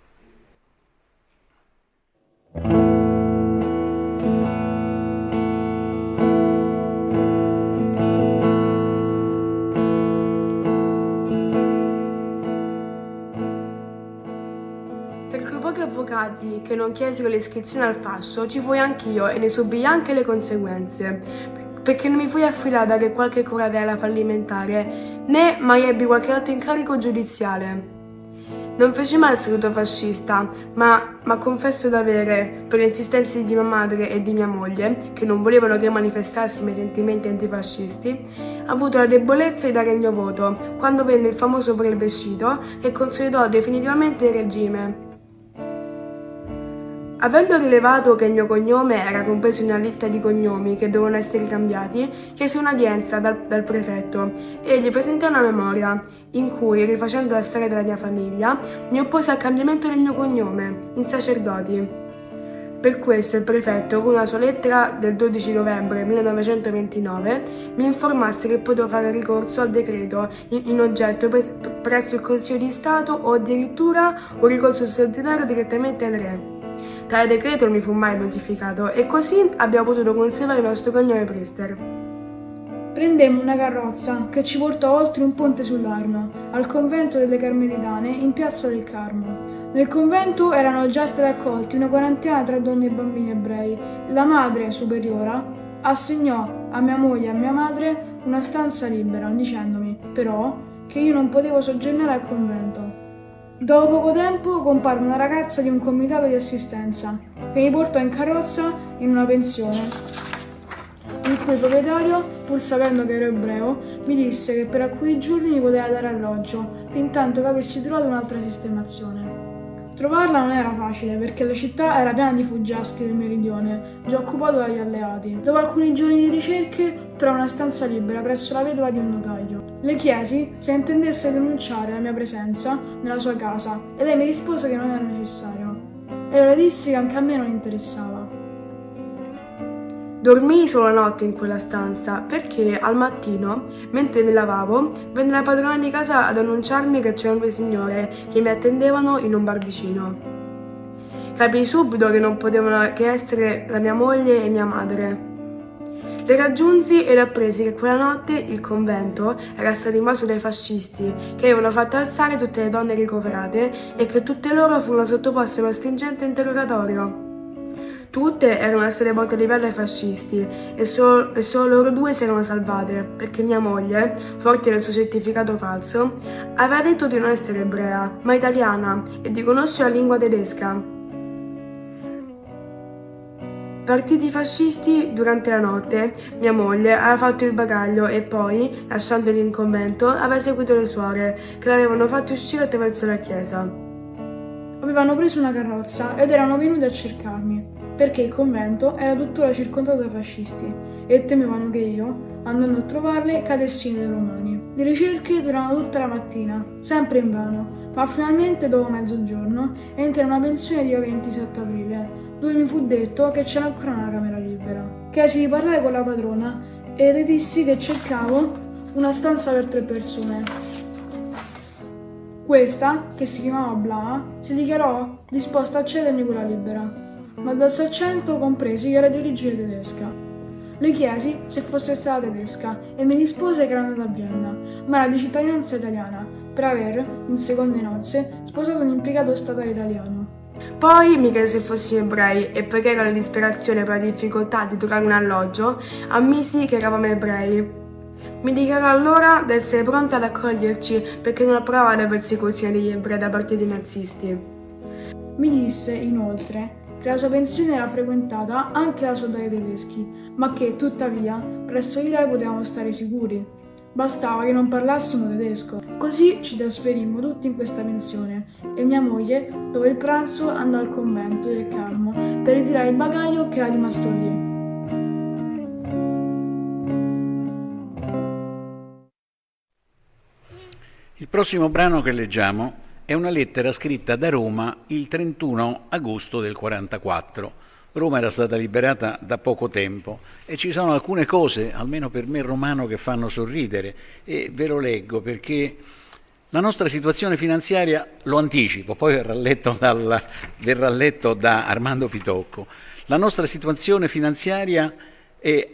Tra quei pochi avvocati che non chiesero l'iscrizione al fascio ci fui anch'io e ne subii anche le conseguenze, perché non mi fui affidata che qualche curatela fallimentare, né mai ebbi qualche altro incarico giudiziale. Non feci mai il saluto fascista, ma confesso d'avere, per le insistenze di mia madre e di mia moglie, che non volevano che io manifestassi i miei sentimenti antifascisti, avuto la debolezza di dare il mio voto quando venne il famoso plebiscito che consolidò definitivamente il regime. Avendo rilevato che il mio cognome era compreso in una lista di cognomi che dovevano essere cambiati, chiesi un'udienza dal prefetto e gli presentai una memoria in cui, rifacendo la storia della mia famiglia, mi opposi al cambiamento del mio cognome in sacerdoti. Per questo il prefetto, con una sua lettera del 12 novembre 1929, mi informasse che potevo fare ricorso al decreto in oggetto presso il Consiglio di Stato o addirittura un ricorso straordinario direttamente al re. Tale decreto non mi fu mai notificato e così abbiamo potuto conservare il nostro cognome Priester. Prendemmo una carrozza che ci portò oltre un ponte sull'Arno, al convento delle Carmelitane in piazza del Carmo. Nel convento erano già stati accolti una quarantina tra donne e bambini ebrei. La madre superiora assegnò a mia moglie e a mia madre una stanza libera, dicendomi, però, che io non potevo soggiornare al convento. Dopo poco tempo comparve una ragazza di un comitato di assistenza che mi portò in carrozza in una pensione, il cui proprietario, pur sapendo che ero ebreo, mi disse che per alcuni giorni mi poteva dare alloggio, fin tanto che avessi trovato un'altra sistemazione. Trovarla non era facile perché la città era piena di fuggiaschi del meridione, già occupato dagli alleati. Dopo alcuni giorni di ricerche trovai una stanza libera presso la vedova di un notaio. Le chiesi se intendesse denunciare la mia presenza nella sua casa e lei mi rispose che non era necessario. E io le dissi che anche a me non interessava. Dormii solo la notte in quella stanza perché al mattino, mentre mi lavavo, venne la padrona di casa ad annunciarmi che c'erano due signore che mi attendevano in un bar vicino. Capii subito che non potevano che essere la mia moglie e mia madre. Le raggiunsi e appresi che quella notte il convento era stato invaso dai fascisti che avevano fatto alzare tutte le donne ricoverate e che tutte loro furono sottoposte a uno stringente interrogatorio. Tutte erano state portate a livello ai fascisti e solo loro due si erano salvate, perché mia moglie, forte del suo certificato falso, aveva detto di non essere ebrea, ma italiana e di conoscere la lingua tedesca. Partiti i fascisti durante la notte, mia moglie aveva fatto il bagaglio e poi, lasciandoli in convento, aveva seguito le suore, che l'avevano fatto uscire attraverso la chiesa. Avevano preso una carrozza ed erano venuti a cercarmi, perché il convento era tuttora circondato dai fascisti e temevano che io, andando a trovarle, cadessi nelle loro mani. Le ricerche durano tutta la mattina, sempre invano, ma finalmente dopo mezzogiorno entra in una pensione di 27 aprile, dove mi fu detto che c'era ancora una camera libera. Chiesi di parlare con la padrona e le dissi che cercavo una stanza per 3 persone. Questa, che si chiamava Bla, si dichiarò disposta a cedermi quella libera, ma dal suo accento compresi che era di origine tedesca. Le chiesi se fosse stata tedesca e mi rispose che era andata a Vienna, ma era di cittadinanza italiana, per aver, in seconde nozze, sposato un impiegato statale italiano. Poi mi chiese se fossi ebrei e poiché era la disperazione per la difficoltà di trovare un alloggio, ammisi che eravamo ebrei. Mi dichiarò allora di essere pronta ad accoglierci perché non approvava la persecuzione degli ebrei da parte dei nazisti. Mi disse, inoltre, che la sua pensione era frequentata anche da soldati tedeschi, ma che, tuttavia, presso di lei potevamo stare sicuri. Bastava che non parlassimo tedesco. Così ci trasferimmo tutti in questa pensione e mia moglie, dopo il pranzo, andò al convento del Carmo per ritirare il bagaglio che era rimasto lì. Il prossimo brano che leggiamo è una lettera scritta da Roma il 31 agosto del 1944. Roma era stata liberata da poco tempo e ci sono alcune cose, almeno per me romano, che fanno sorridere e ve lo leggo perché la nostra situazione finanziaria, lo anticipo, poi verrà letto da Armando Pitocco. La nostra situazione finanziaria è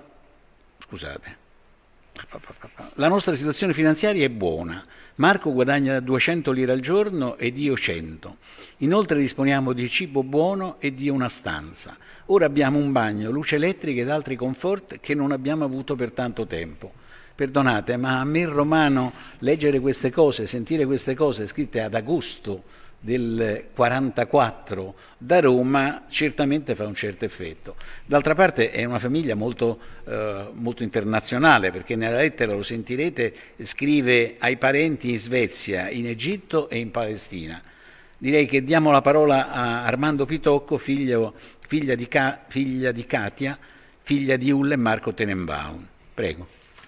La nostra situazione finanziaria è buona. Marco guadagna 200 lire al giorno ed io 100. Inoltre disponiamo di cibo buono e di una stanza. Ora abbiamo un bagno, luce elettrica ed altri comfort che non abbiamo avuto per tanto tempo. Perdonate, ma a me romano leggere queste cose, sentire queste cose scritte ad agosto del 44 da Roma certamente fa un certo effetto. D'altra parte è una famiglia molto internazionale, perché nella lettera, lo sentirete, scrive ai parenti in Svezia, in Egitto e in Palestina. Direi che diamo la parola a Armando Pitocco, figlia di Katia, figlia di Ulle e Marco Tenenbaum. Prego.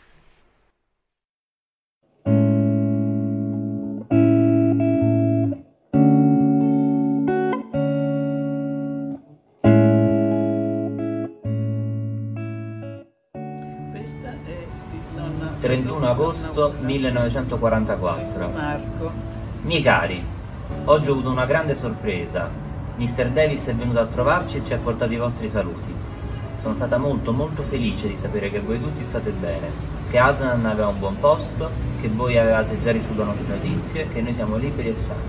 Questa è 31 agosto 1944. Marco. Miei cari, oggi ho avuto una grande sorpresa. Mr. Davis è venuto a trovarci e ci ha portato i vostri saluti. Sono stata molto felice di sapere che voi tutti state bene, che Adnan aveva un buon posto, che voi avevate già ricevuto le nostre notizie, che noi siamo liberi e sani.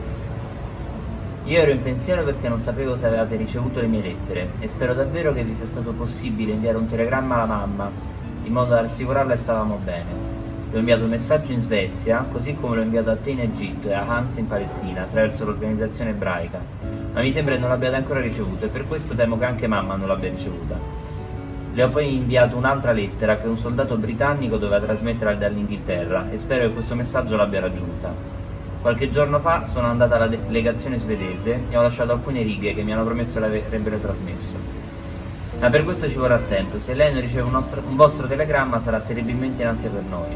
Io ero in pensiero perché non sapevo se avevate ricevuto le mie lettere e spero davvero che vi sia stato possibile inviare un telegramma alla mamma in modo da rassicurarla che stavamo bene. Le ho inviato un messaggio in Svezia, così come l'ho inviato a te in Egitto e a Hans in Palestina attraverso l'organizzazione ebraica, ma mi sembra che non l'abbiate ancora ricevuto e per questo temo che anche mamma non l'abbia ricevuta. Le ho poi inviato un'altra lettera che un soldato britannico doveva trasmettere dall'Inghilterra e spero che questo messaggio l'abbia raggiunta. Qualche giorno fa sono andata alla delegazione svedese e ho lasciato alcune righe che mi hanno promesso l'avrebbero trasmesso. Ma per questo ci vorrà tempo, se lei non riceve un vostro telegramma sarà terribilmente in ansia per noi.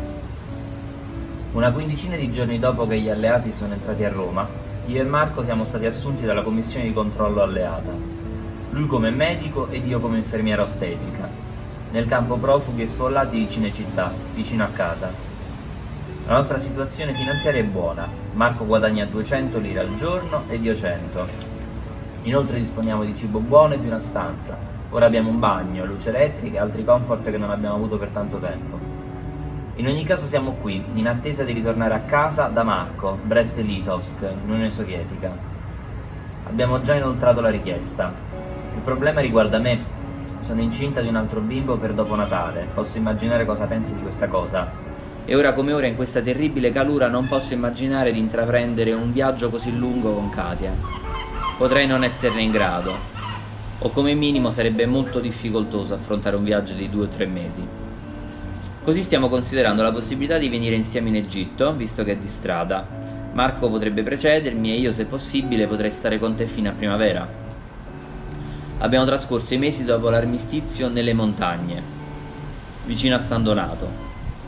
Una quindicina di giorni dopo che gli alleati sono entrati a Roma, io e Marco siamo stati assunti dalla commissione di controllo alleata. Lui come medico ed io come infermiera ostetrica, nel campo profughi e sfollati di Cinecittà, vicino a casa. La nostra situazione finanziaria è buona, Marco guadagna 200 lire al giorno ed io 100. Inoltre disponiamo di cibo buono e di una stanza. Ora abbiamo un bagno, luce elettrica e altri comfort che non abbiamo avuto per tanto tempo. In ogni caso siamo qui, in attesa di ritornare a casa da Marco, Brest-Litovsk, in Unione Sovietica. Abbiamo già inoltrato la richiesta. Il problema riguarda me. Sono incinta di un altro bimbo per dopo Natale. Posso immaginare cosa pensi di questa cosa. E ora come ora in questa terribile calura non posso immaginare di intraprendere un viaggio così lungo con Katia. Potrei non esserne in grado. O come minimo sarebbe molto difficoltoso affrontare un viaggio di 2 o 3 mesi. Così stiamo considerando la possibilità di venire insieme in Egitto, visto che è di strada. Marco potrebbe precedermi e io, se possibile, potrei stare con te fino a primavera. Abbiamo trascorso i mesi dopo l'armistizio nelle montagne, vicino a San Donato.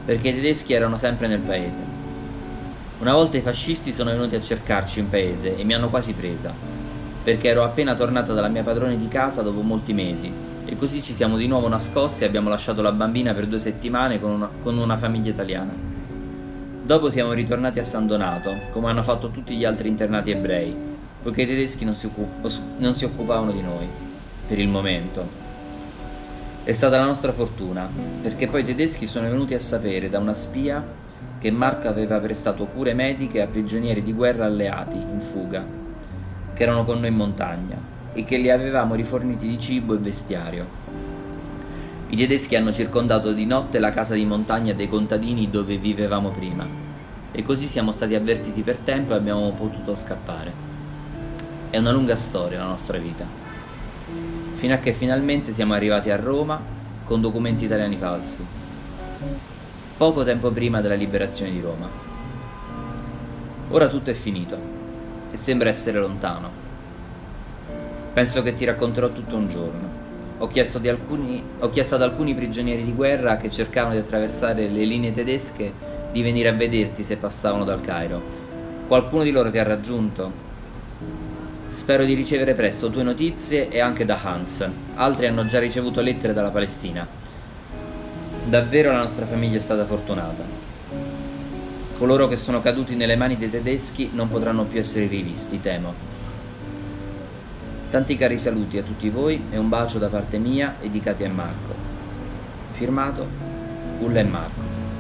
perché i tedeschi erano sempre nel paese. Una volta i fascisti sono venuti a cercarci in paese e mi hanno quasi presa, perché ero appena tornata dalla mia padrona di casa dopo molti mesi, e così ci siamo di nuovo nascosti e abbiamo lasciato la bambina per 2 settimane con una famiglia italiana. Dopo siamo ritornati a San Donato, come hanno fatto tutti gli altri internati ebrei, poiché i tedeschi non si occupavano di noi, per il momento. È stata la nostra fortuna, perché poi i tedeschi sono venuti a sapere da una spia che Mark aveva prestato cure mediche a prigionieri di guerra alleati in fuga, che erano con noi in montagna, e che li avevamo riforniti di cibo e vestiario. I tedeschi hanno circondato di notte la casa di montagna dei contadini dove vivevamo prima, e così siamo stati avvertiti per tempo e abbiamo potuto scappare. È una lunga storia la nostra vita, fino a che finalmente siamo arrivati a Roma con documenti italiani falsi, poco tempo prima della liberazione di Roma. Ora tutto è finito e sembra essere lontano. Penso che ti racconterò tutto un giorno. Ho chiesto ad alcuni prigionieri di guerra che cercavano di attraversare le linee tedesche di venire a vederti se passavano dal Cairo. Qualcuno di loro ti ha raggiunto? Spero di ricevere presto tue notizie e anche da Hans. Altri hanno già ricevuto lettere dalla Palestina. Davvero la nostra famiglia è stata fortunata. Coloro che sono caduti nelle mani dei tedeschi non potranno più essere rivisti, temo. Tanti cari saluti a tutti voi e un bacio da parte mia e di Katia e Marco. Firmato Ulla e Marco.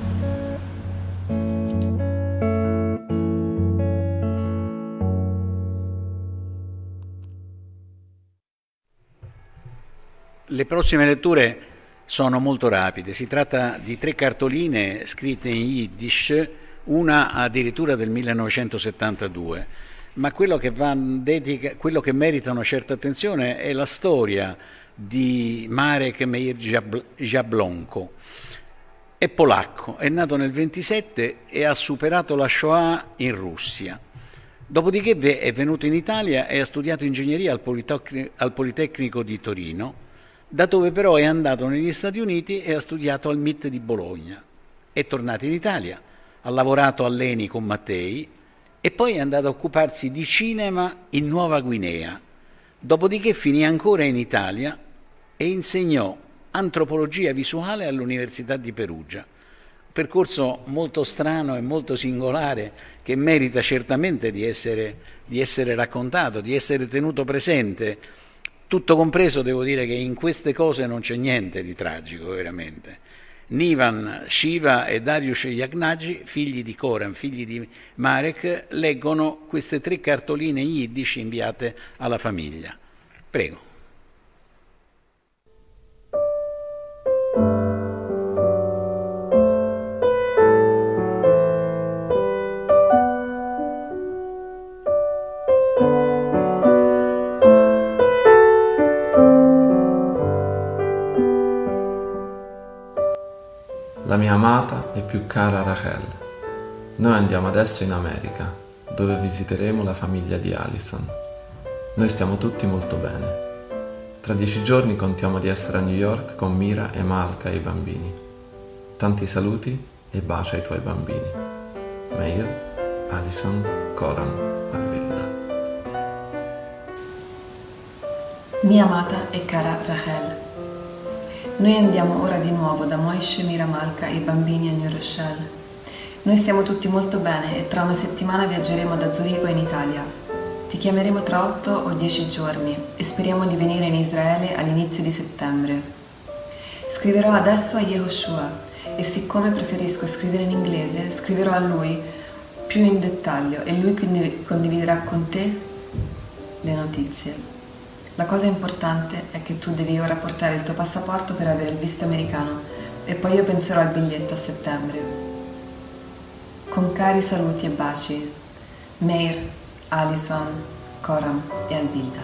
Le prossime letture sono molto rapide, si tratta di 3 cartoline scritte in Yiddish, una addirittura del 1972, ma quello che merita una certa attenzione è la storia di Marek Meir Jablonko. È polacco, è nato nel 27 e ha superato la Shoah in Russia. Dopodiché è venuto in Italia e ha studiato ingegneria al Politecnico di Torino, da dove però è andato negli Stati Uniti e ha studiato al MIT di Bologna. È tornato in Italia, ha lavorato all'ENI con Mattei e poi è andato a occuparsi di cinema in Nuova Guinea. Dopodiché finì ancora in Italia e insegnò antropologia visuale all'Università di Perugia. Percorso molto strano e molto singolare che merita certamente di essere raccontato, di essere tenuto presente. Tutto compreso, devo dire che in queste cose non c'è niente di tragico, veramente. Nivan, Shiva e Dariush Yagnagi, figli di Koran, figli di Marek, leggono queste 3 cartoline yiddish inviate alla famiglia. Prego. La mia amata e più cara Rachel. Noi andiamo adesso in America, dove visiteremo la famiglia di Alison. Noi stiamo tutti molto bene. Tra 10 giorni contiamo di essere a New York con Mira e Malka e i bambini. Tanti saluti e baci ai tuoi bambini. Meir, Alison, Coran, Alvilda. Mia amata e cara Rachel. Noi andiamo ora di nuovo da Moishe, Mira, Malka e i bambini a New Rochelle. Noi stiamo tutti molto bene e tra una settimana viaggeremo da Zurigo in Italia. Ti chiameremo tra 8 o 10 giorni e speriamo di venire in Israele all'inizio di settembre. Scriverò adesso a Yehoshua e siccome preferisco scrivere in inglese, scriverò a lui più in dettaglio e lui condividerà con te le notizie. La cosa importante è che tu devi ora portare il tuo passaporto per avere il visto americano e poi io penserò al biglietto a settembre. Con cari saluti e baci, Meir, Alison, Coram e Alvilda.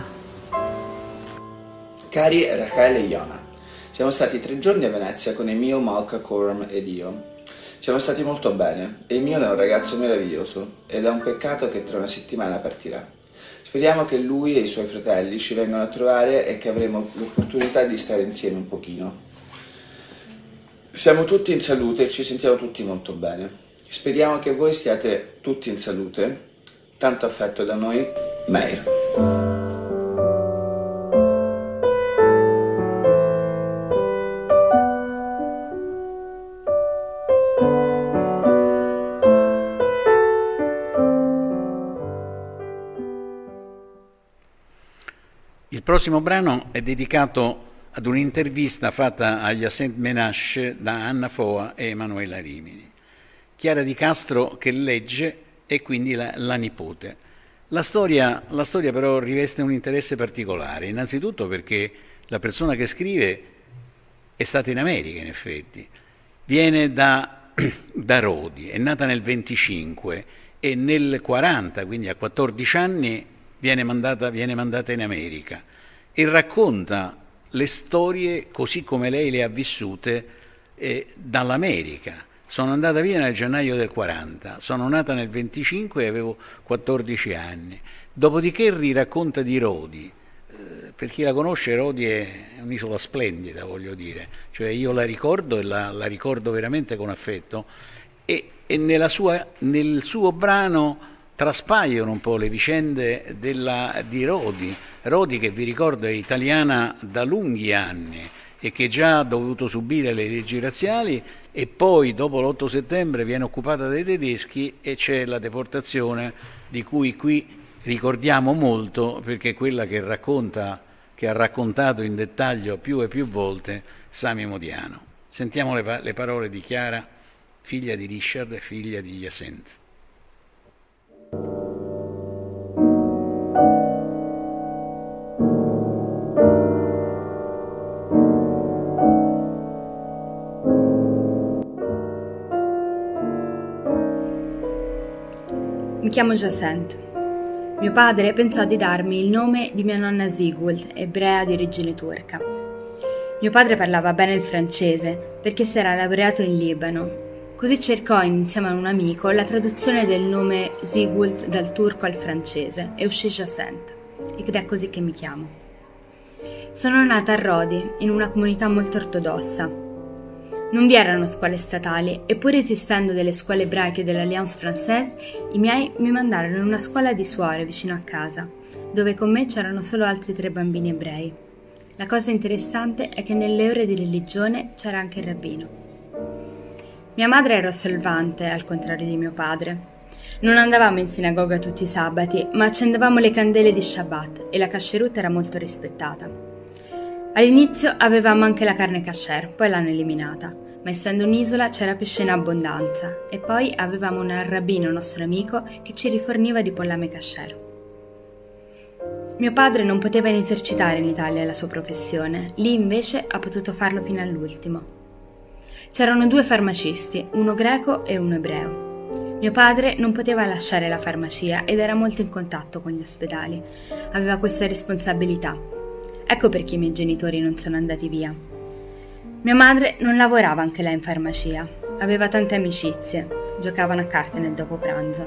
Cari Rachel e Yona, siamo stati 3 giorni a Venezia con Emio, Malka, Coram ed io. Siamo stati molto bene. Emio è un ragazzo meraviglioso ed è un peccato che tra una settimana partirà. Speriamo che lui e i suoi fratelli ci vengano a trovare e che avremo l'opportunità di stare insieme un pochino. Siamo tutti in salute e ci sentiamo tutti molto bene. Speriamo che voi stiate tutti in salute. Tanto affetto da noi, Meir. Il prossimo brano è dedicato ad un'intervista fatta a Jacinthe Menasce da Anna Foa e Emanuela Rimini. Chiara Di Castro che legge e quindi la nipote. La storia però riveste un interesse particolare, innanzitutto perché la persona che scrive è stata in America in effetti, viene da Rodi, è nata nel 25 e nel 40, quindi a 14 anni, viene mandata in America e racconta le storie così come lei le ha vissute dall'America. Sono andata via nel gennaio del 40, sono nata nel 25 e avevo 14 anni. Dopodiché riracconta di Rodi. Per chi la conosce, Rodi è un'isola splendida, voglio dire. Cioè io la ricordo e la ricordo veramente con affetto e nel suo brano traspaiono un po' le vicende di Rodi. Rodi, che vi ricordo è italiana da lunghi anni e che già ha dovuto subire le leggi razziali e poi dopo l'8 settembre viene occupata dai tedeschi e c'è la deportazione di cui qui ricordiamo molto perché è quella che ha raccontato in dettaglio più e più volte Sami Modiano. Sentiamo le parole di Chiara, figlia di Richard e figlia di Jacinthe. Mi chiamo Jacinthe. Mio padre pensò di darmi il nome di mia nonna Siguld, ebrea di origine turca. Mio padre parlava bene il francese perché si era laureato in Libano. Così cercò insieme a un amico la traduzione del nome Siguld dal turco al francese e uscì Jacinthe, ed è così che mi chiamo. Sono nata a Rodi, in una comunità molto ortodossa. Non vi erano scuole statali, e pur esistendo delle scuole ebraiche dell'Alliance Française, i miei mi mandarono in una scuola di suore vicino a casa, dove con me c'erano solo altri 3 bambini ebrei. La cosa interessante è che nelle ore di religione c'era anche il rabbino. Mia madre era osservante, al contrario di mio padre. Non andavamo in sinagoga tutti i sabati, ma accendevamo le candele di Shabbat e la kasherut era molto rispettata. All'inizio avevamo anche la carne kasher, poi l'hanno eliminata, ma essendo un'isola c'era pesce in abbondanza e poi avevamo un rabbino, nostro amico, che ci riforniva di pollame kasher. Mio padre non poteva esercitare in Italia la sua professione, lì invece ha potuto farlo fino all'ultimo. C'erano 2 farmacisti, uno greco e uno ebreo. Mio padre non poteva lasciare la farmacia ed era molto in contatto con gli ospedali, aveva questa responsabilità. Ecco perché i miei genitori non sono andati via. Mia madre non lavorava anche lei in farmacia, aveva tante amicizie, giocavano a carte nel dopopranzo.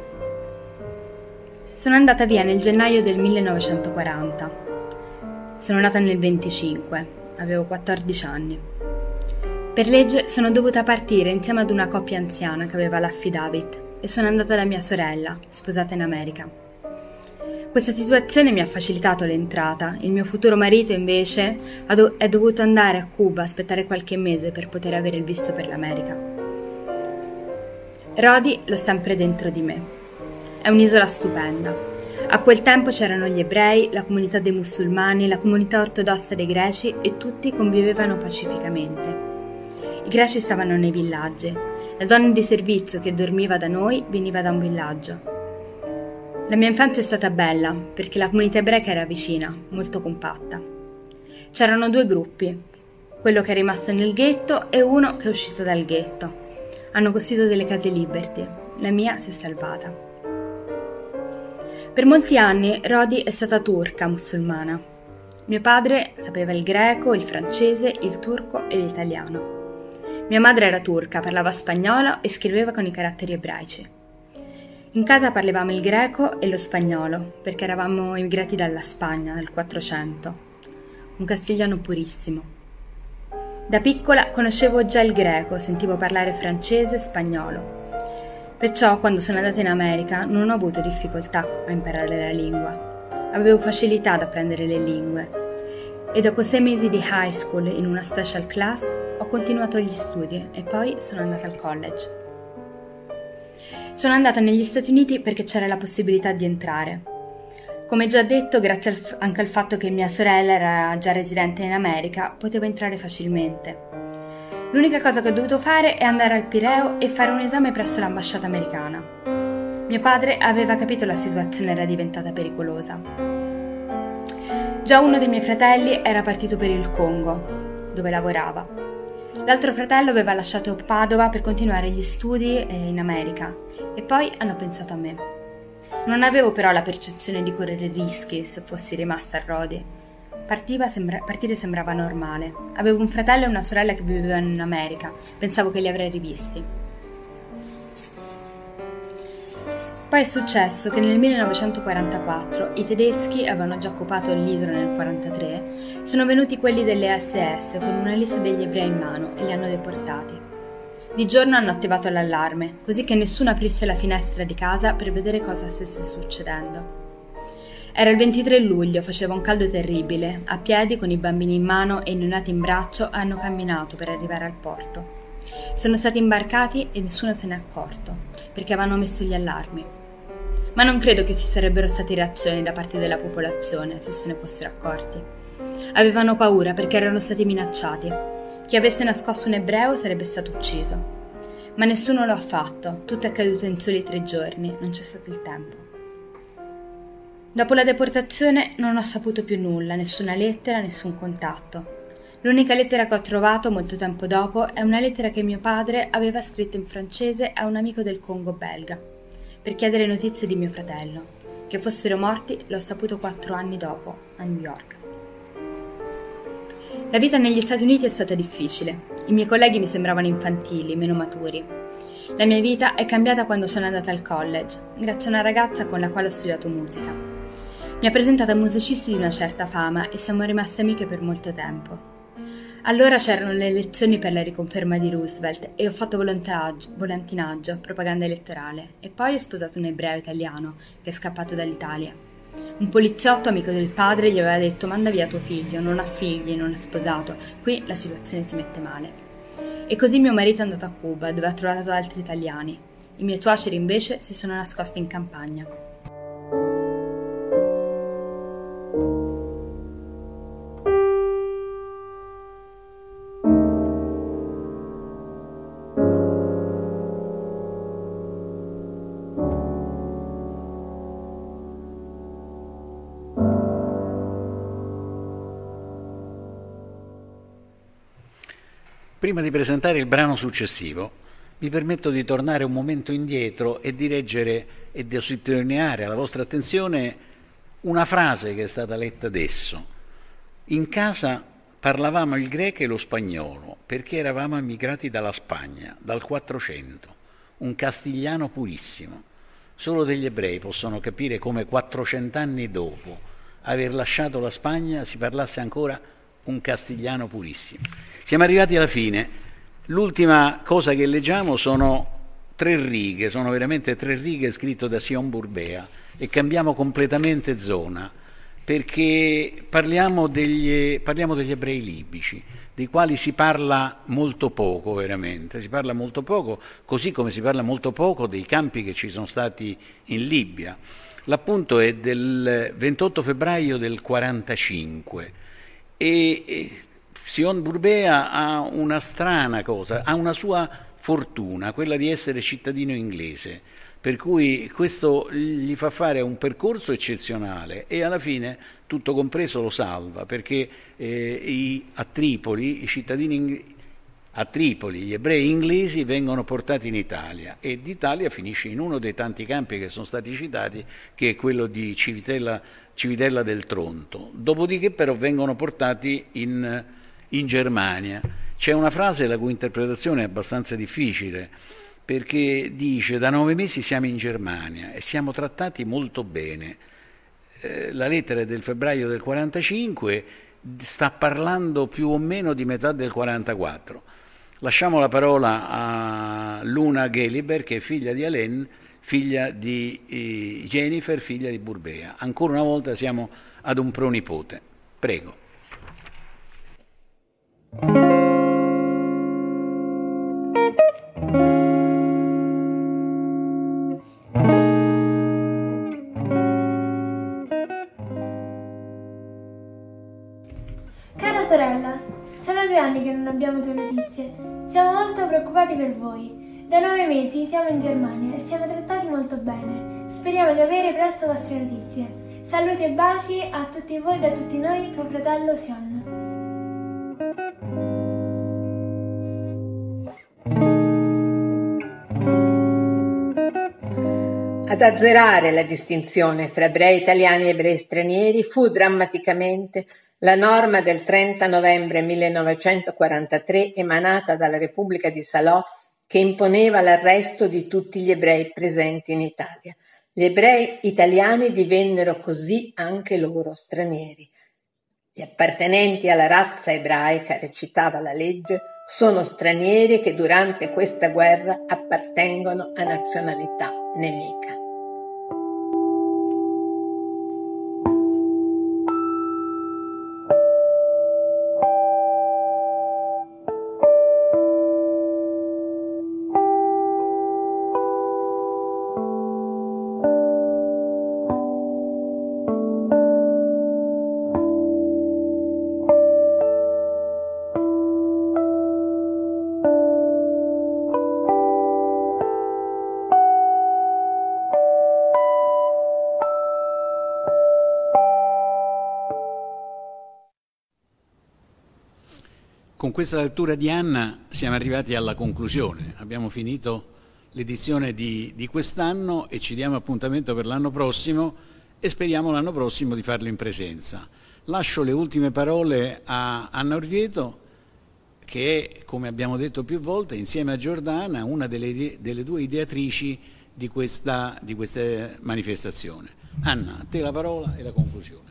Sono andata via nel gennaio del 1940. Sono nata nel 25, avevo 14 anni. Per legge sono dovuta partire insieme ad una coppia anziana che aveva l'affidavit e sono andata da mia sorella, sposata in America. Questa situazione mi ha facilitato l'entrata, il mio futuro marito invece è dovuto andare a Cuba, aspettare qualche mese per poter avere il visto per l'America. Rodi l'ho sempre dentro di me. È un'isola stupenda. A quel tempo c'erano gli ebrei, la comunità dei musulmani, la comunità ortodossa dei greci e tutti convivevano pacificamente. I greci stavano nei villaggi. La donna di servizio che dormiva da noi veniva da un villaggio. La mia infanzia è stata bella perché la comunità ebraica era vicina, molto compatta. C'erano 2 gruppi, quello che è rimasto nel ghetto e uno che è uscito dal ghetto. Hanno costruito delle case liberty, la mia si è salvata. Per molti anni Rodi è stata turca musulmana. Mio padre sapeva il greco, il francese, il turco e l'italiano. Mia madre era turca, parlava spagnolo e scriveva con i caratteri ebraici. In casa parlavamo il greco e lo spagnolo, perché eravamo immigrati dalla Spagna nel 400. Un castigliano purissimo. Da piccola conoscevo già il greco, sentivo parlare francese e spagnolo. Perciò, quando sono andata in America, non ho avuto difficoltà a imparare la lingua. Avevo facilità ad apprendere le lingue. E dopo 6 mesi di high school in una special class, ho continuato gli studi e poi sono andata al college. Sono andata negli Stati Uniti perché c'era la possibilità di entrare. Come già detto, grazie anche al fatto che mia sorella era già residente in America, potevo entrare facilmente. L'unica cosa che ho dovuto fare è andare al Pireo e fare un esame presso l'ambasciata americana. Mio padre aveva capito la situazione era diventata pericolosa. Già uno dei miei fratelli era partito per il Congo, dove lavorava. L'altro fratello aveva lasciato Padova per continuare gli studi in America e poi hanno pensato a me. Non avevo però la percezione di correre rischi se fossi rimasta a Rodi. Partire sembrava normale. Avevo un fratello e una sorella che vivevano in America. Pensavo che li avrei rivisti. Poi è successo che nel 1944 i tedeschi avevano già occupato l'isola nel 1943. Sono venuti quelli delle SS con una lista degli ebrei in mano e li hanno deportati. Di giorno hanno attivato l'allarme, così che nessuno aprisse la finestra di casa per vedere cosa stesse succedendo. Era il 23 luglio, faceva un caldo terribile. A piedi, con i bambini in mano e i neonati in braccio, hanno camminato per arrivare al porto. Sono stati imbarcati e nessuno se n'è accorto, perché avevano messo gli allarmi. Ma non credo che ci sarebbero state reazioni da parte della popolazione se se ne fossero accorti. Avevano paura perché erano stati minacciati. Chi avesse nascosto un ebreo sarebbe stato ucciso. Ma nessuno lo ha fatto, tutto è accaduto in soli 3 giorni, non c'è stato il tempo. Dopo la deportazione non ho saputo più nulla, nessuna lettera, nessun contatto. L'unica lettera che ho trovato molto tempo dopo è una lettera che mio padre aveva scritto in francese a un amico del Congo belga, per chiedere notizie di mio fratello. Che fossero morti l'ho saputo 4 anni dopo, a New York. La vita negli Stati Uniti è stata difficile. I miei colleghi mi sembravano infantili, meno maturi. La mia vita è cambiata quando sono andata al college, grazie a una ragazza con la quale ho studiato musica. Mi ha presentato a musicisti di una certa fama e siamo rimaste amiche per molto tempo. Allora c'erano le elezioni per la riconferma di Roosevelt e ho fatto volantinaggio, propaganda elettorale, e poi ho sposato un ebreo italiano che è scappato dall'Italia. Un poliziotto amico del padre gli aveva detto: manda via tuo figlio, non ha figli, non è sposato, qui la situazione si mette male. E così mio marito è andato a Cuba, dove ha trovato altri italiani. I miei suoceri invece si sono nascosti in campagna. Prima di presentare il brano successivo, mi permetto di tornare un momento indietro e di leggere e di sottolineare alla vostra attenzione una frase che è stata letta adesso. In casa parlavamo il greco e lo spagnolo perché eravamo emigrati dalla Spagna, dal 400, un castigliano purissimo. Solo degli ebrei possono capire come 400 anni dopo aver lasciato la Spagna si parlasse ancora un castigliano purissimo. Siamo arrivati alla fine. L'ultima cosa che leggiamo sono 3 righe, sono veramente 3 righe scritte da Sion Burbea, e cambiamo completamente zona, perché parliamo degli ebrei libici, dei quali si parla molto poco, veramente, si parla molto poco, così come si parla molto poco dei campi che ci sono stati in Libia. L'appunto è del 28 febbraio del 45 e Sion Burbea ha una strana cosa, ha una sua fortuna, quella di essere cittadino inglese, per cui questo gli fa fare un percorso eccezionale e alla fine tutto compreso lo salva, perché a Tripoli, gli ebrei inglesi vengono portati in Italia e d'Italia finisce in uno dei tanti campi che sono stati citati, che è quello di Civitella del Tronto. Dopodiché però vengono portati in Germania. C'è una frase la cui interpretazione è abbastanza difficile, perché dice: da 9 mesi siamo in Germania e siamo trattati molto bene. La lettera è del febbraio del 45 sta parlando più o meno di metà del 1944. Lasciamo la parola a Luna Gelliber, che è figlia di Alain, figlia di Jennifer, figlia di Burbea. Ancora una volta siamo ad un pronipote. Prego. Cara sorella, sono 2 anni che non abbiamo tue notizie. Siamo molto preoccupati per voi. Da 9 mesi siamo in Germania e siamo trattati molto bene. Speriamo di avere presto vostre notizie. Saluti e baci a tutti voi da tutti noi, tuo fratello Sion. Ad azzerare la distinzione fra ebrei italiani e ebrei stranieri fu drammaticamente la norma del 30 novembre 1943 emanata dalla Repubblica di Salò, che imponeva l'arresto di tutti gli ebrei presenti in Italia. Gli ebrei italiani divennero così anche loro stranieri. Gli appartenenti alla razza ebraica, recitava la legge, sono stranieri che durante questa guerra appartengono a nazionalità nemica. Con questa lettura di Anna siamo arrivati alla conclusione. Abbiamo finito l'edizione di quest'anno e ci diamo appuntamento per l'anno prossimo e speriamo l'anno prossimo di farlo in presenza. Lascio le ultime parole a Anna Orvieto, che è, come abbiamo detto più volte, insieme a Giordana, una delle 2 ideatrici di questa manifestazione. Anna, a te la parola e la conclusione.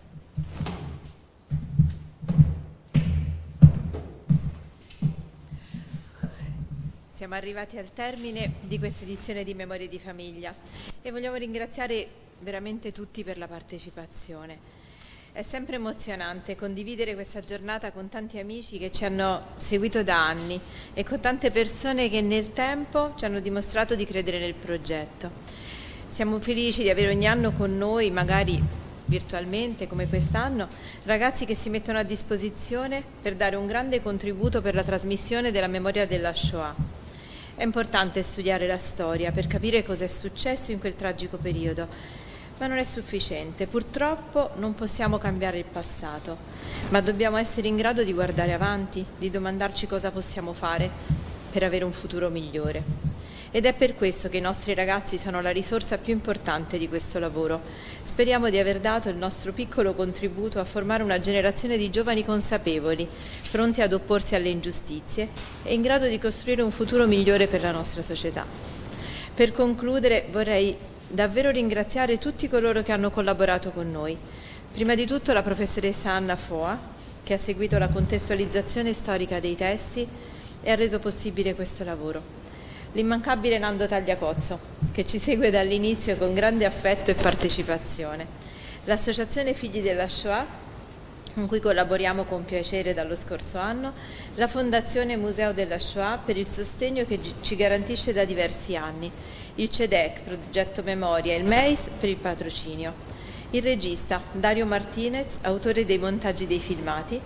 Siamo arrivati al termine di questa edizione di Memorie di Famiglia e vogliamo ringraziare veramente tutti per la partecipazione. È sempre emozionante condividere questa giornata con tanti amici che ci hanno seguito da anni e con tante persone che nel tempo ci hanno dimostrato di credere nel progetto. Siamo felici di avere ogni anno con noi, magari virtualmente come quest'anno, ragazzi che si mettono a disposizione per dare un grande contributo per la trasmissione della memoria della Shoah. È importante studiare la storia per capire cosa è successo in quel tragico periodo, ma non è sufficiente. Purtroppo non possiamo cambiare il passato, ma dobbiamo essere in grado di guardare avanti, di domandarci cosa possiamo fare per avere un futuro migliore. Ed è per questo che i nostri ragazzi sono la risorsa più importante di questo lavoro. Speriamo di aver dato il nostro piccolo contributo a formare una generazione di giovani consapevoli, pronti ad opporsi alle ingiustizie e in grado di costruire un futuro migliore per la nostra società. Per concludere vorrei davvero ringraziare tutti coloro che hanno collaborato con noi. Prima di tutto la professoressa Anna Foa, che ha seguito la contestualizzazione storica dei testi e ha reso possibile questo lavoro. L'immancabile Nando Tagliacozzo, che ci segue dall'inizio con grande affetto e partecipazione. L'Associazione Figli della Shoah, con cui collaboriamo con piacere dallo scorso anno, la Fondazione Museo della Shoah per il sostegno che ci garantisce da diversi anni, il CEDEC, Progetto Memoria, e il MEIS per il patrocinio. Il regista Dario Martinez, autore dei montaggi dei filmati,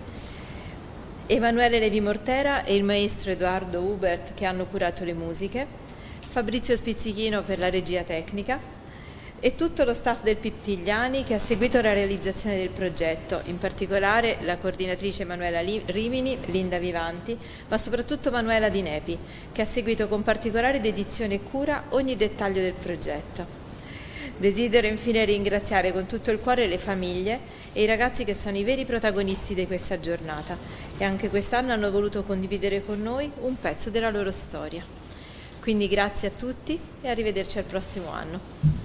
Emanuele Levi Mortera e il maestro Edoardo Hubert che hanno curato le musiche, Fabrizio Spizzichino per la regia tecnica e tutto lo staff del Pittigliani che ha seguito la realizzazione del progetto, in particolare la coordinatrice Emanuela Rimini, Linda Vivanti, ma soprattutto Manuela Di Nepi, che ha seguito con particolare dedizione e cura ogni dettaglio del progetto. Desidero infine ringraziare con tutto il cuore le famiglie e i ragazzi che sono i veri protagonisti di questa giornata e anche quest'anno hanno voluto condividere con noi un pezzo della loro storia. Quindi grazie a tutti e arrivederci al prossimo anno.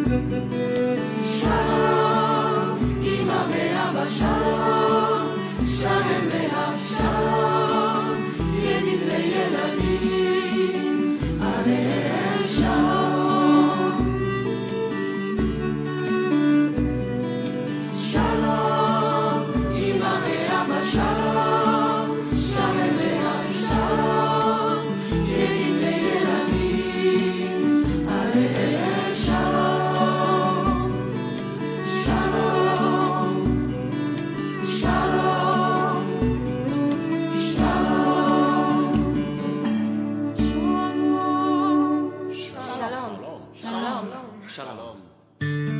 Shalom.